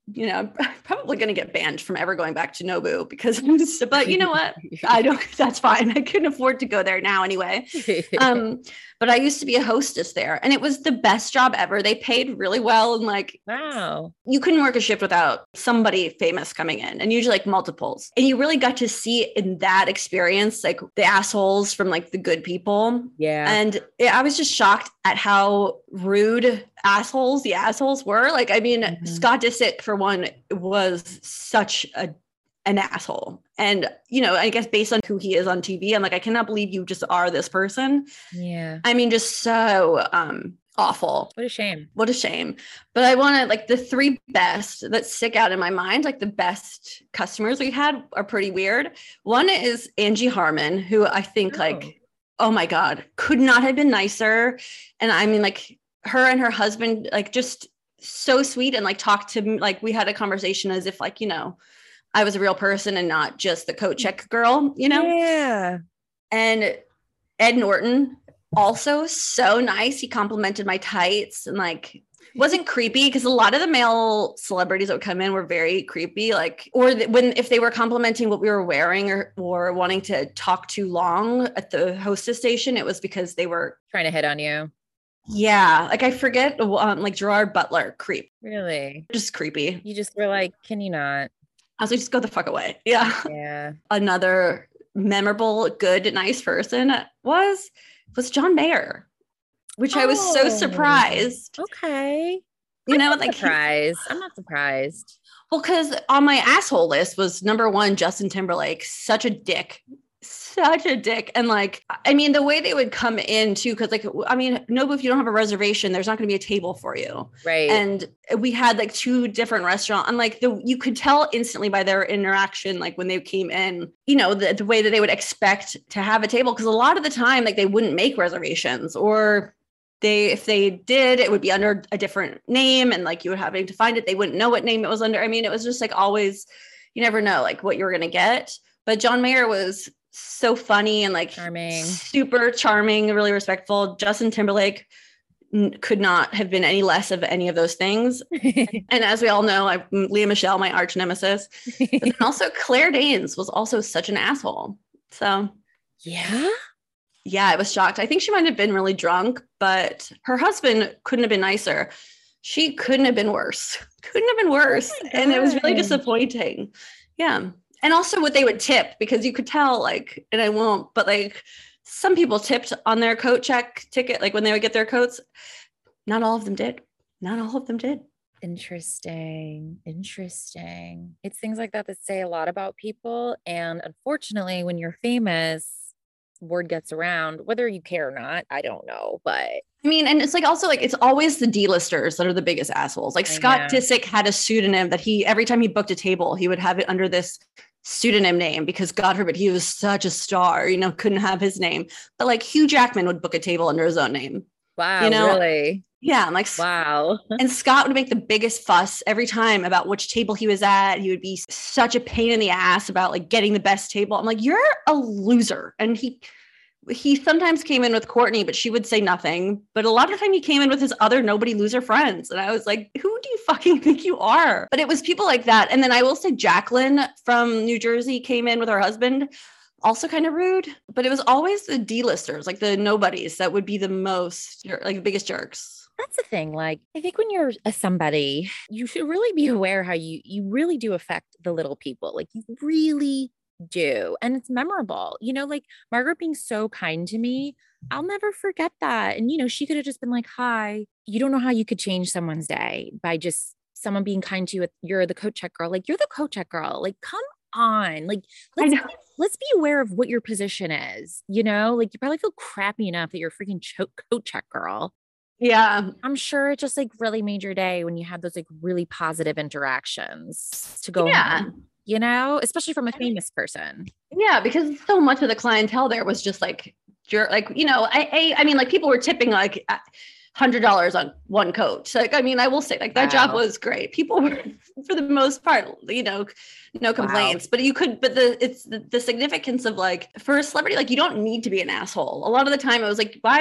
you know, I'm probably going to get banned from ever going back to Nobu because, but you know what? I don't, that's fine. I couldn't afford to go there now anyway. Um, but I used to be a hostess there and it was the best job ever. They paid really well. And like, wow, you couldn't work a shift without somebody famous coming in, and usually like multiples. And you really got to see in that experience, like the assholes from like the good people. Yeah. And I was just shocked at how rude assholes the assholes were. Like, I mean, mm-hmm. Scott Disick, for one, was such a an asshole. And, you know, I guess based on who he is on T V, I'm like, I cannot believe you just are this person. Yeah. I mean, just so um awful. What a shame. What a shame. But I want to, like, the three best that stick out in my mind, like the best customers we had are pretty weird. One is Angie Harmon, who I think oh. like, oh my God, could not have been nicer. And I mean, like, her and her husband, like, just so sweet, and like talked to me, like we had a conversation as if, like, you know, I was a real person and not just the coat check girl, you know? Yeah. And Ed Norton, also so nice. He complimented my tights and like wasn't creepy, because a lot of the male celebrities that would come in were very creepy. Like, or th- when, if they were complimenting what we were wearing or, or wanting to talk too long at the hostess station, it was because they were trying to hit on you. Yeah. Like, I forget, um, like Gerard Butler, creep. Really? Just creepy. You just were like, can you not? I was like, just go the fuck away. Yeah. Yeah. Another memorable, good, nice person was, was John Mayer, which oh, I was so surprised. Okay. You I'm know, not like surprised. I'm not surprised. Well, because on my asshole list was number one, Justin Timberlake, such a dick. Such a dick. And like, I mean, the way they would come in too, because like, I mean, Nobu, if you don't have a reservation, there's not going to be a table for you. Right. And we had like two different restaurants, and like the, you could tell instantly by their interaction, like when they came in, you know, the, the way that they would expect to have a table. Because a lot of the time, like they wouldn't make reservations, or they, if they did, it would be under a different name, and like you would having to find it. They wouldn't know what name it was under. I mean, it was just like always, you never know like what you were going to get. But John Mayer was so funny and like charming, super charming, really respectful. Justin Timberlake n- could not have been any less of any of those things. And as we all know, I, Leah Michelle, my arch nemesis, but then also Claire Danes was also such an asshole. So yeah, yeah, I was shocked. I think she might have been really drunk, but her husband couldn't have been nicer. She couldn't have been worse. Couldn't have been worse. Oh, and it was really disappointing. Yeah. And also what they would tip, because you could tell, like, and I won't, but like some people tipped on their coat check ticket, like when they would get their coats. Not all of them did. Not all of them did. Interesting. Interesting. It's things like that that say a lot about people. And unfortunately, when you're famous, word gets around, whether you care or not, I don't know, but I mean, and it's like also like it's always the D-listers that are the biggest assholes. Like I Scott know. Disick had a pseudonym that he, every time he booked a table, he would have it under this pseudonym name, because God forbid, he was such a star, you know, couldn't have his name. But like Hugh Jackman would book a table under his own name. Wow, you know? Really? Yeah, I'm like, wow. And Scott would make the biggest fuss every time about which table he was at. He would be such a pain in the ass about like getting the best table. I'm like, you're a loser. And he he sometimes came in with Courtney, but she would say nothing. But a lot of the time he came in with his other nobody loser friends. And I was like, who do you fucking think you are? But it was people like that. And then I will say Jacqueline from New Jersey came in with her husband, also kind of rude. But it was always the D-listers, like the nobodies, that would be the most, like the biggest jerks. That's the thing. Like, I think when you're a somebody, you should really be aware how you, you really do affect the little people. Like you really do. And it's memorable, you know, like Margaret being so kind to me, I'll never forget that. And, you know, she could have just been like, hi, you don't know how you could change someone's day by just someone being kind to you. You're the coat check girl. Like you're the coat check girl. Like, come on. Like, let's, let's be aware of what your position is, you know, like you probably feel crappy enough that you're a freaking cho- coat check girl. Yeah. I'm sure it just like really made your day when you had those like really positive interactions to go yeah. home. You know, especially from a famous person. Yeah, because so much of the clientele there was just like, like, you know, I, I, I mean, like people were tipping like one hundred dollars on one coat. So, like, I mean, I will say like that wow. job was great. People were, for the most part, you know, no complaints, wow. but you could, but the, it's the, the significance of like, for a celebrity, like you don't need to be an asshole. A lot of the time it was like, why,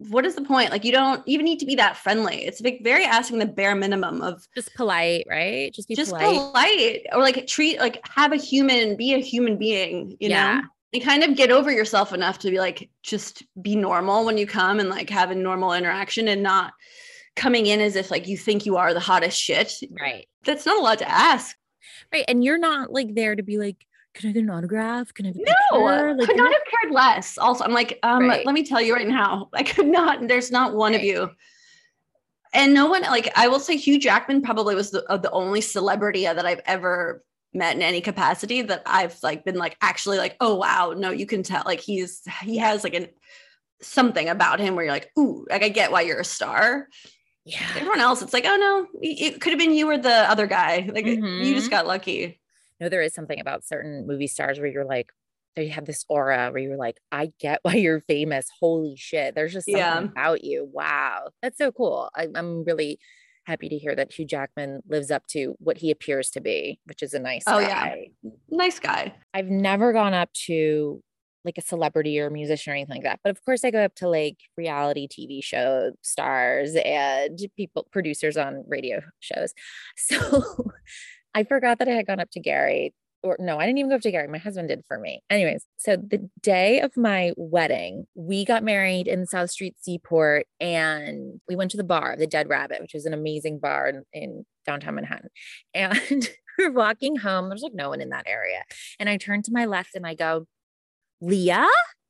what is the point? Like, you don't even need to be that friendly. It's like very asking the bare minimum of just polite, right? Just be just polite. polite, or like treat, like have a human, be a human being, you Yeah. know, and kind of get over yourself enough to be like, just be normal when you come and like have a normal interaction and not coming in as if like you think you are the hottest shit. Right. That's not a lot to ask. Right. And you're not like there to be like, can I get an autograph? Can I have a No, picture? Like, could not you're- have cared less. Also, I'm like, um, Right. let me tell you right now, I could not, there's not one of Right. you. And no one, like, I will say Hugh Jackman probably was the, uh, the only celebrity that I've ever met in any capacity that I've like been like, actually like, oh, wow, no, you can tell, like, he's, he has like an, something about him where you're like, ooh, like, I get why you're a star. Yeah. Everyone else, it's like, oh no, it could have been you or the other guy. Like, Mhm. you just got lucky. No, there is something about certain movie stars where you're like, they have this aura where you're like, I get why you're famous. Holy shit. There's just something Yeah. about you. Wow. That's so cool. I, I'm really happy to hear that Hugh Jackman lives up to what he appears to be, which is a nice Oh, guy. yeah. Nice guy. I've never gone up to like a celebrity or musician or anything like that. But of course I go up to like reality T V show stars and people, producers on radio shows. So I forgot that I had gone up to Gary, or no, I didn't even go up to Gary. My husband did for me. Anyways, so the day of my wedding, we got married in South Street Seaport and we went to the bar, the Dead Rabbit, which is an amazing bar in, in downtown Manhattan. And we're walking home. There's like no one in that area. And I turn to my left and I go, Leah?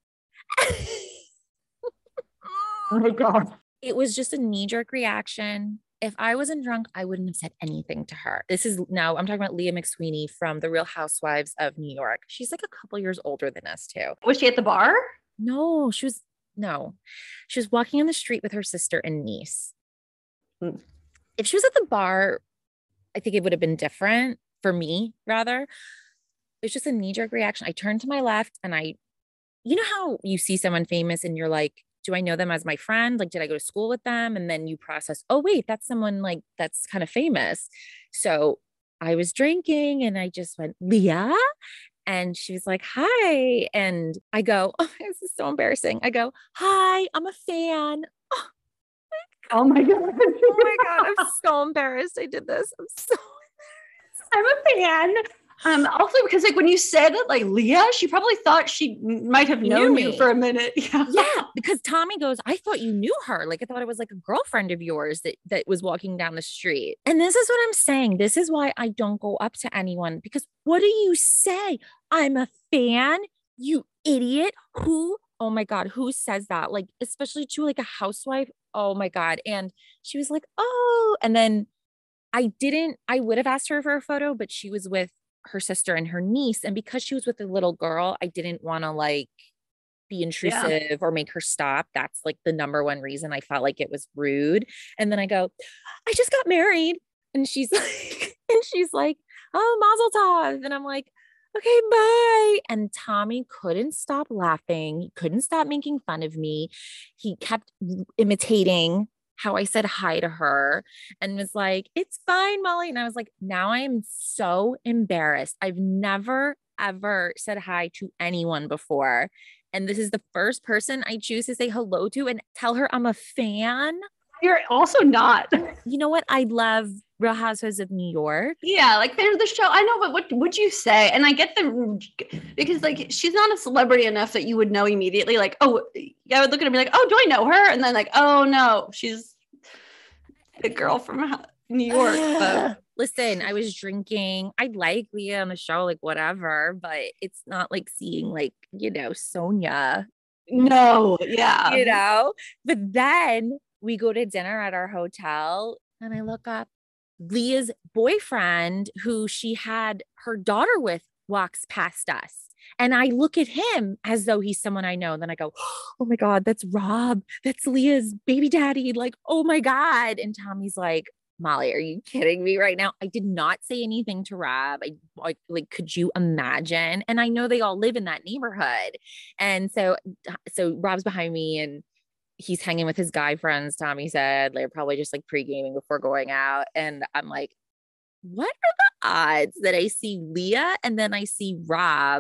Oh my God. It was just a knee-jerk reaction. If I wasn't drunk, I wouldn't have said anything to her. This is now, I'm talking about Leah McSweeney from The Real Housewives of New York. She's like a couple years older than us too. Was she at the bar? No, she was, no. She was walking on the street with her sister and niece. Hmm. If she was at the bar, I think it would have been different for me, rather. It's just a knee-jerk reaction. I turned to my left and I, you know how you see someone famous and you're like, do I know them as my friend? Like, did I go to school with them? And then you process, oh, wait, that's someone like that's kind of famous. So I was drinking and I just went, Leah? And she was like, hi. And I go, oh, this is so embarrassing. I go, hi, I'm a fan. Oh, Oh my God. oh my God. I'm so embarrassed. I did this. I'm so I'm a fan. Um, also because like when you said like Leah, she probably thought she might have She known knew you me. for a minute. Yeah. Yeah, because Tommy goes, I thought you knew her. Like I thought it was like a girlfriend of yours that that was walking down the street. And this is what I'm saying. This is why I don't go up to anyone because what do you say? I'm a fan, you idiot. Who? Oh my God, who says that? Like, especially to like a housewife. Oh my God. And she was like, oh, and then I didn't, I would have asked her for a photo, but she was with her sister and her niece. And because she was with a little girl, I didn't want to like be intrusive yeah. or make her stop. That's like the number one reason I felt like it was rude. And then I go, I just got married. And she's like, and she's like, oh, Mazel Tov. And I'm like, okay, bye. And Tommy couldn't stop laughing. He couldn't stop making fun of me. He kept imitating how I said hi to her and was like, it's fine, Molly. And I was like, now I am so embarrassed. I've never, ever said hi to anyone before. And this is the first person I choose to say hello to and tell her I'm a fan. You're also not. You know what? I love Real Housewives of New York. Yeah, like fan of the show. I know, but what would you say? And I get the, because like she's not a celebrity enough that you would know immediately. Like, oh, I would look at her and be like, oh, do I know her? And then like, oh no, she's the girl from New York. But listen, I was drinking. I like Leah on the show, like whatever, but it's not like seeing like, you know, Sonia. No, yeah. You know, but then we go to dinner at our hotel and I look up Leah's boyfriend who she had her daughter with walks past us. And I look at him as though he's someone I know. And then I go, oh my God, that's Rob. That's Leah's baby daddy. Like, oh my God. And Tommy's like, Molly, are you kidding me right now? I did not say anything to Rob. I like, like, could you imagine? And I know they all live in that neighborhood. And so, so Rob's behind me and he's hanging with his guy friends. Tommy said they're probably just like pre-gaming before going out. And I'm like, what are the odds that I see Leah and then I see Rob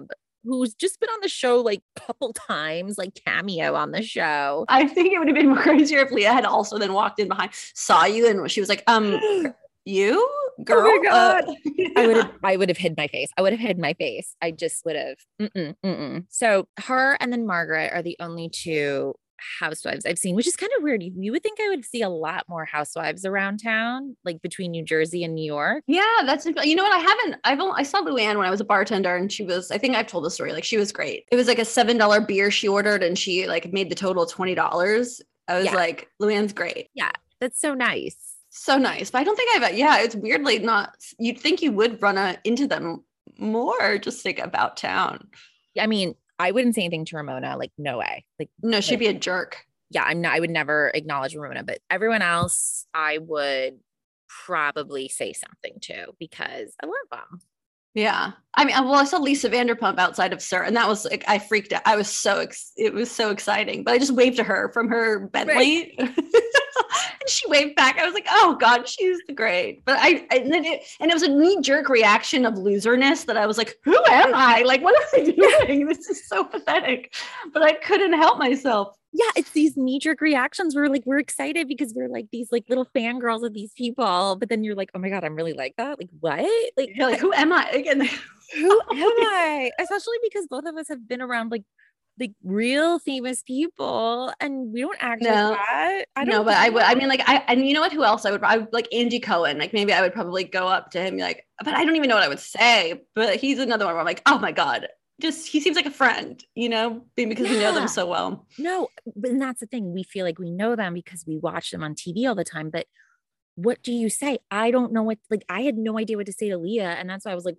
who's just been on the show like a couple times, like cameo on the show. I think it would have been more crazier if Leah had also then walked in behind, saw you, and she was like, um, you girl. Oh my God. Uh, I would have, I would have hid my face. I would have hid my face. I just would have. Mm-mm, mm-mm. So her and then Margaret are the only two housewives I've seen, which is kind of weird. You, you would think I would see a lot more housewives around town, like between New Jersey and New York. Yeah, that's, you know what? I haven't, I've only, I saw Luann when I was a bartender, and she was, I think I've told the story, like she was great. It was like a seven dollar beer she ordered, and she like made the total twenty dollars. I was Yeah. like, Luann's great. Yeah, that's so nice. So nice. But I don't think I've, yeah, it's weirdly not, you'd think you would run a, into them more, just like about town. I mean, I wouldn't say anything to Ramona. Like, no way. Like, No, she'd like, be a jerk. yeah, I'm not, I would never acknowledge Ramona, but everyone else I would probably say something to because I love them. Yeah. I mean, well, I saw Lisa Vanderpump outside of Sir, and that was like, I freaked out. I was so, ex- it was so exciting, but I just waved to her from her Bentley. Right. And she waved back. I was like, oh God, she's the great. But I, I and, it, and it was a knee jerk reaction of loserness that I was like, who am I? Like, what am I doing? This is so pathetic, but I couldn't help myself. Yeah, it's these knee-jerk reactions. We're like, we're excited because we're like these like little fangirls of these people. But then you're like, oh my God, I'm really like that. Like, what? Like, you're like, who am I? Again, who am I? Especially because both of us have been around like like real famous people, and we don't act no, like that. I don't know, but I would. I mean, like, I and you know what? Who else I would? I would like Andy Cohen. Like, maybe I would probably go up to him and be like, but I don't even know what I would say. But he's another one where I'm like, oh my God. Just he seems like a friend, you know, because yeah. we know them so well. No, but and that's the thing. We feel like we know them because we watch them on T V all the time. But what do you say? I don't know what, like, I had no idea what to say to Leah. And that's why I was like,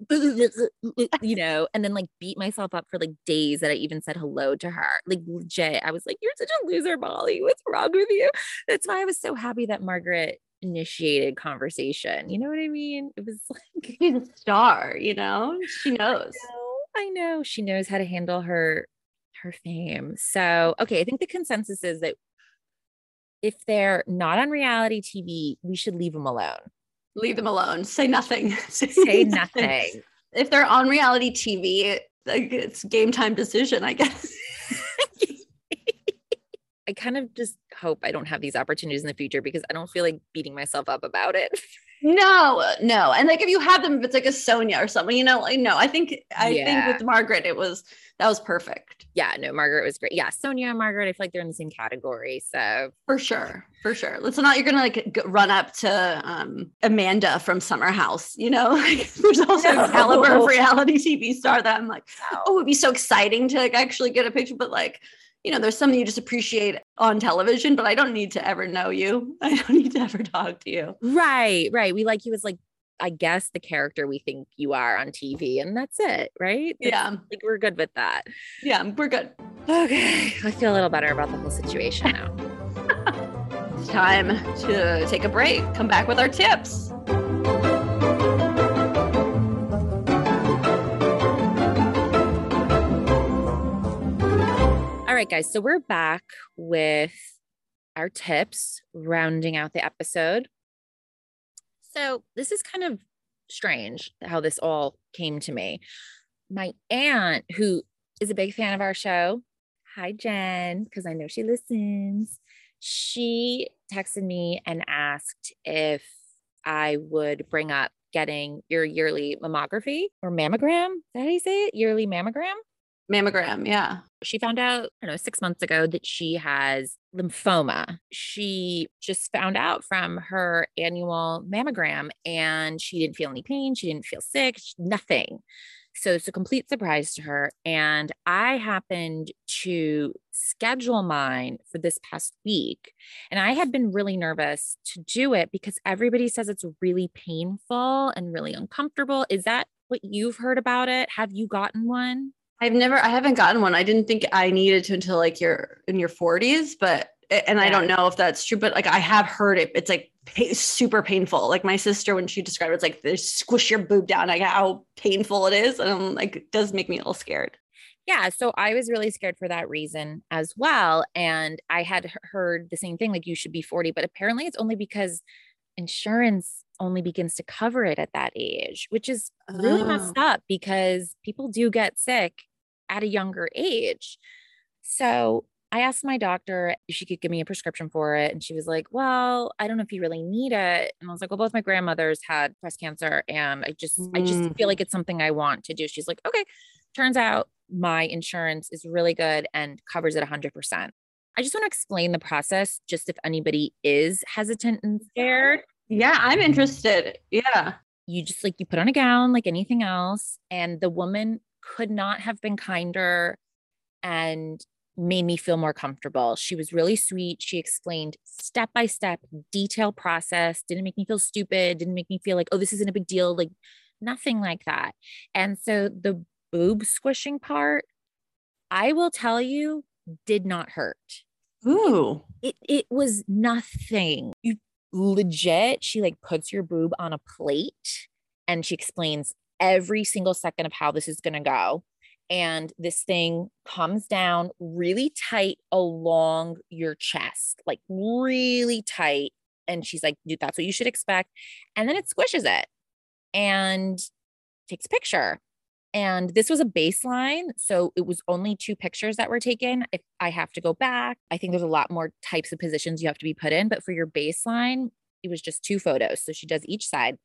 you know, and then like beat myself up for like days that I even said hello to her. Like, legit, I was like, you're such a loser, Molly. What's wrong with you? That's why I was so happy that Margaret initiated conversation. You know what I mean? It was like, she's a star, you know, she knows. I know, I know. She knows how to handle her, her fame. So, okay. I think the consensus is that if they're not on reality T V, we should leave them alone. Leave them alone. Say nothing. Say nothing. If they're on reality T V, it's game time decision, I guess. I kind of just hope I don't have these opportunities in the future because I don't feel like beating myself up about it. No, no. And like, if you have them, if it's like a Sonia or something, you know, like, no, I think, I yeah. think with Margaret, it was, that was perfect. Yeah, no, Margaret was great. Yeah. Sonia and Margaret, I feel like they're in the same category. So for sure. For sure. Let's not, you're going to like run up to um, Amanda from Summer House, you know, like, there's also no. a caliber of reality T V star that I'm like, no. oh, it'd be so exciting to like actually get a picture, but like, you know, there's something you just appreciate on television, but I don't need to ever know you. I don't need to ever talk to you. Right, right. We like you as like, I guess the character we think you are on T V, and that's it, right? That's, yeah. Like, we're good with that. Yeah, we're good. Okay. I feel a little better about the whole situation now. It's time to take a break. Come back with our tips. All right, guys. So we're back with our tips, rounding out the episode. So this is kind of strange how this all came to me. My aunt, who is a big fan of our show, hi, Jen, because I know she listens. She texted me and asked if I would bring up getting your yearly mammography or mammogram. Is that how you say it? Yearly mammogram? Mammogram, yeah. She found out, I don't know, six months ago that she has lymphoma. She just found out from her annual mammogram and she didn't feel any pain. She didn't feel sick, nothing. So it's a complete surprise to her. And I happened to schedule mine for this past week. And I had been really nervous to do it because everybody says it's really painful and really uncomfortable. Is that what you've heard about it? Have you gotten one? I've never, I haven't gotten one. I didn't think I needed to until like you're in your forties, but, and yeah. I don't know if that's true, but like I have heard it. It's like pay, super painful. Like my sister, when she described it, it's like they squish your boob down, like how painful it is. And I'm like, it does make me a little scared. Yeah. So I was really scared for that reason as well. And I had heard the same thing, like you should be forty, but apparently it's only because insurance only begins to cover it at that age, which is really oh. messed up because people do get sick at a younger age. So I asked my doctor if she could give me a prescription for it. And she was like, well, I don't know if you really need it. And I was like, well, both my grandmothers had breast cancer. And I just, mm. I just feel like it's something I want to do. She's like, okay. Turns out my insurance is really good and covers it one hundred percent. I just want to explain the process, just if anybody is hesitant and scared. Yeah, I'm interested. Yeah. You just like, you put on a gown like anything else. And the woman could not have been kinder and made me feel more comfortable. She was really sweet. She explained step by step, detailed process, didn't make me feel stupid, didn't make me feel like, oh, this isn't a big deal. Like nothing like that. And so the boob squishing part, I will tell you, did not hurt. Ooh. It, it was nothing. You legit, she like puts your boob on a plate and she explains every single second of how this is going to go. And this thing comes down really tight along your chest, like really tight. And she's like, dude, that's what you should expect. And then it squishes it and takes a picture. And this was a baseline. So it was only two pictures that were taken. If I have to go back, I think there's a lot more types of positions you have to be put in. But for your baseline, it was just two photos. So she does each side.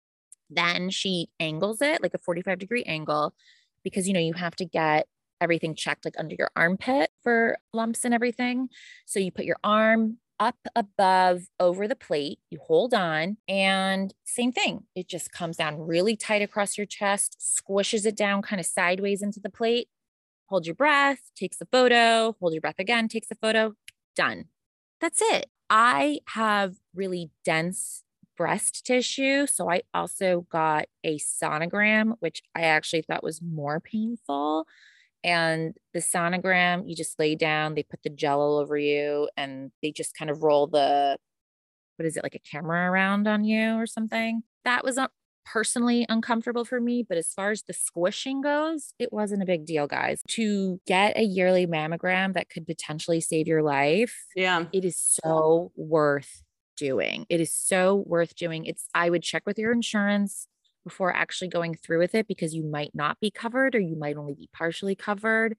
Then she angles it like a forty-five degree angle because, you know, you have to get everything checked like under your armpit for lumps and everything. So you put your arm up above over the plate, you hold on, and same thing. It just comes down really tight across your chest, squishes it down kind of sideways into the plate. Hold your breath, takes the photo, hold your breath again, takes the photo, done. That's it. I have really dense breast tissue. So I also got a sonogram, which I actually thought was more painful. And the sonogram, you just lay down, they put the gel all over you and they just kind of roll the, what is it, like a camera around on you or something. That was not personally uncomfortable for me. But as far as the squishing goes, it wasn't a big deal, guys. To get a yearly mammogram that could potentially save your life. Yeah. It is so worth doing. It is so worth doing. It's, I would check with your insurance before actually going through with it because you might not be covered or you might only be partially covered.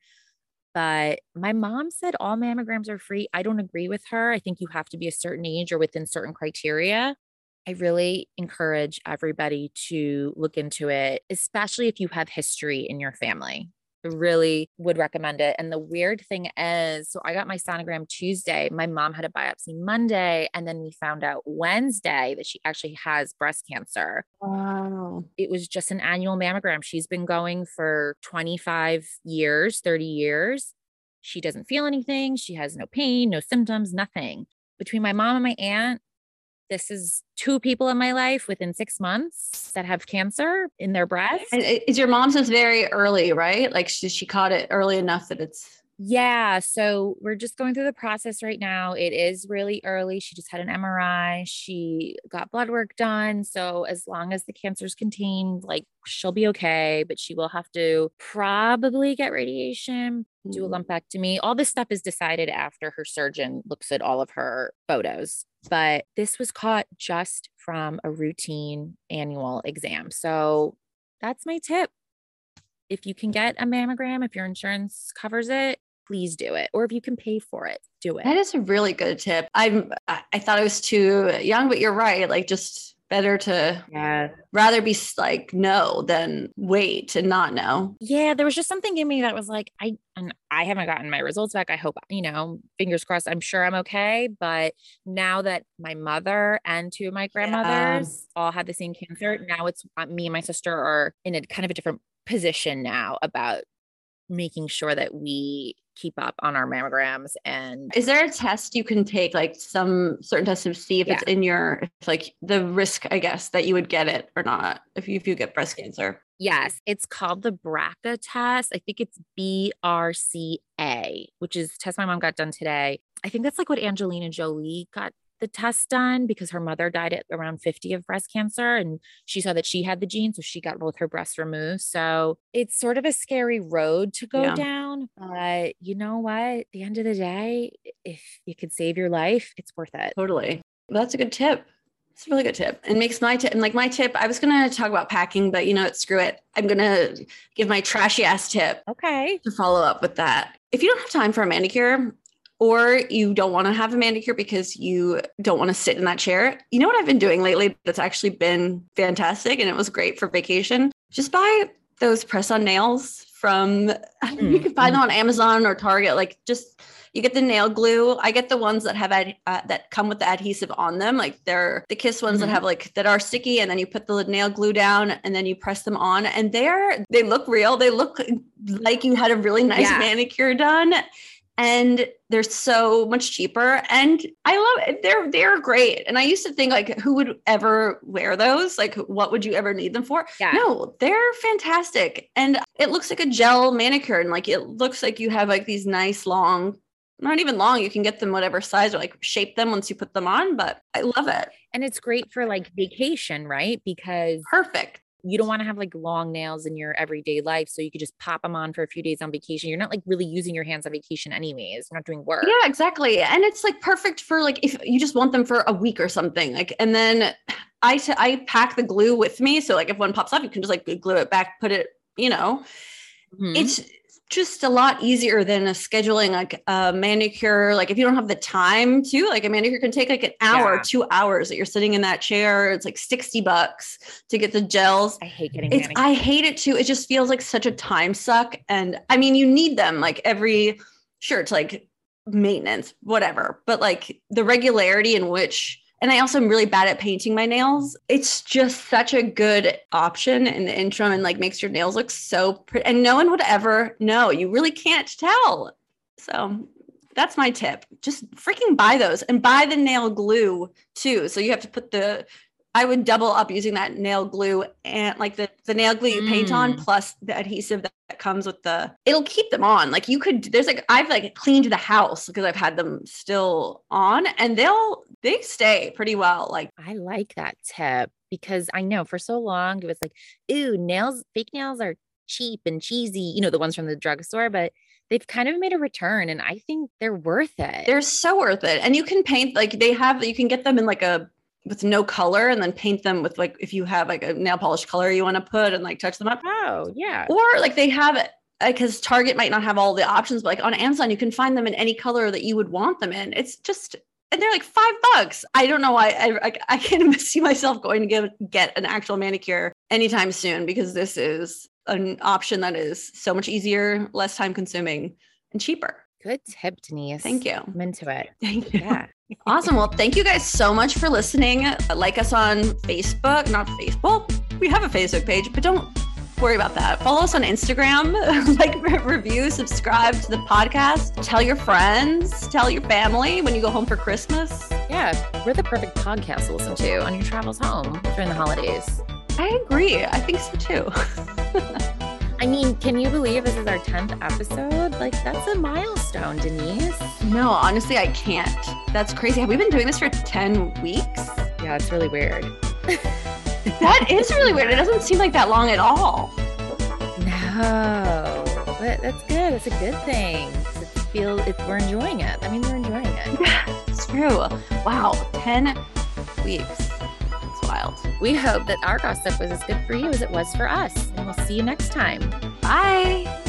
But my mom said all mammograms are free. I don't agree with her. I think you have to be a certain age or within certain criteria. I really encourage everybody to look into it, especially if you have history in your family. I really would recommend it. And the weird thing is, so I got my sonogram Tuesday. My mom had a biopsy Monday. And then we found out Wednesday that she actually has breast cancer. Wow. It was just an annual mammogram. She's been going for twenty-five years, thirty years. She doesn't feel anything. She has no pain, no symptoms, nothing. Between my mom and my aunt, this is two people in my life within six months that have cancer in their breast. And is your mom's just very early, right? Like she, she caught it early enough that it's. Yeah. So we're just going through the process right now. It is really early. She just had an M R I. She got blood work done. So as long as the cancer is contained, like she'll be okay, but she will have to probably get radiation, do a lumpectomy. All this stuff is decided after her surgeon looks at all of her photos. But this was caught just from a routine annual exam. So that's my tip. If you can get a mammogram, if your insurance covers it, please do it. Or if you can pay for it, do it. That is a really good tip. I'm, I thought I was too young, but you're right. Like just better to yeah. rather be like, no, than wait and not know. Yeah. There was just something in me that was like, I, and I haven't gotten my results back. I hope, you know, fingers crossed, I'm sure I'm okay. But now that my mother and two of my grandmothers yeah. all had the same cancer, now it's me and my sister are in a kind of a different position now about making sure that we keep up on our mammograms. And is there a test you can take, like some certain test to see if yeah. it's in your, if like the risk, I guess, that you would get it or not if you, if you get breast cancer? Yes. It's called the B R C A test. I think it's B R C A, which is a test my mom got done today. I think that's like what Angelina Jolie got the test done because her mother died at around fifty of breast cancer and she saw that she had the gene. So she got both her breasts removed. So it's sort of a scary road to go yeah. down, but you know what? At the end of the day, if you could save your life, it's worth it. Totally. That's a good tip. It's a really good tip. And makes my tip, and like my tip, I was going to talk about packing, but you know what, screw it. I'm going to give my trashy ass tip. Okay. To follow up with that. If you don't have time for a manicure, or you don't want to have a manicure because you don't want to sit in that chair, you know what I've been doing lately that's actually been fantastic and it was great for vacation? Just buy those press-on nails from, mm. you can find them on Amazon or Target. Like just, you get the nail glue. I get the ones that have ad, uh, that come with the adhesive on them. Like they're the Kiss ones mm-hmm. that have like, that are sticky, and then you put the nail glue down and then you press them on, and they're, they look real. They look like you had a really nice yeah. manicure done. And they're so much cheaper, and I love it. They're, they're great. And I used to think like, who would ever wear those? Like, what would you ever need them for? Yeah. No, they're fantastic. And it looks like a gel manicure. And like, it looks like you have like these nice long, not even long. You can get them whatever size, or like shape them once you put them on, but I love it. And it's great for like vacation, right? Because perfect. You don't want to have like long nails in your everyday life. So you could just pop them on for a few days on vacation. You're not like really using your hands on vacation anyways. You're not doing work. Yeah, exactly. And it's like perfect for like, if you just want them for a week or something, like, and then I, t- I pack the glue with me. So like if one pops up, you can just like glue it back, put it, you know, mm-hmm. it's just a lot easier than a scheduling like a manicure. Like if you don't have the time to, like a manicure can take like an hour, yeah. two hours that you're sitting in that chair. It's like sixty bucks to get the gels. I hate getting it's, I hate it too. It just feels like such a time suck. And I mean, you need them like every, sure, it's like maintenance, whatever. But like the regularity in which, and I also am really bad at painting my nails. It's just such a good option in the interim, and like makes your nails look so pretty. And no one would ever know. You really can't tell. So that's my tip. Just freaking buy those, and buy the nail glue too. So you have to put the, I would double up using that nail glue, and like the, the nail glue you mm. paint on plus the adhesive that comes with the, it'll keep them on. Like you could, there's like, I've like cleaned the house because I've had them still on, and they'll, they stay pretty well. Like I like that tip, because I know for so long it was like, ooh, nails, fake nails are cheap and cheesy, you know, the ones from the drugstore, but they've kind of made a return, and I think they're worth it. They're so worth it. And you can paint, like they have, you can get them in like a, with no color, and then paint them with like, if you have like a nail polish color you want to put and like touch them up. Oh yeah. Or like they have it, because Target might not have all the options, but like on Amazon, you can find them in any color that you would want them in. It's just, and they're like five bucks. I don't know why I, I, I can't see myself going to get, get an actual manicure anytime soon, because this is an option that is so much easier, less time consuming, and cheaper. Good tip, Denise. Thank you. I'm into it. Thank you. Yeah. Awesome. Well, thank you guys so much for listening. Like us on Facebook, not Facebook. We have a Facebook page, but don't worry about that. Follow us on Instagram, like, review, subscribe to the podcast. Tell your friends, tell your family when you go home for Christmas. Yeah, we're the perfect podcast to listen to on your travels home during the holidays. I agree. I think so too. I mean, can you believe this is our tenth episode? Like, that's a milestone, Denise. No, honestly, I can't. That's crazy. Have we been doing this for ten weeks? Yeah, it's really weird. That is really weird. It doesn't seem like that long at all. No, but that's good. It's a good thing. It feel it, we're enjoying it. I mean, we're enjoying it. Yeah, it's true. Wow, ten weeks. It's wild. We hope that our gossip was as good for you as it was for us. And we'll see you next time. Bye.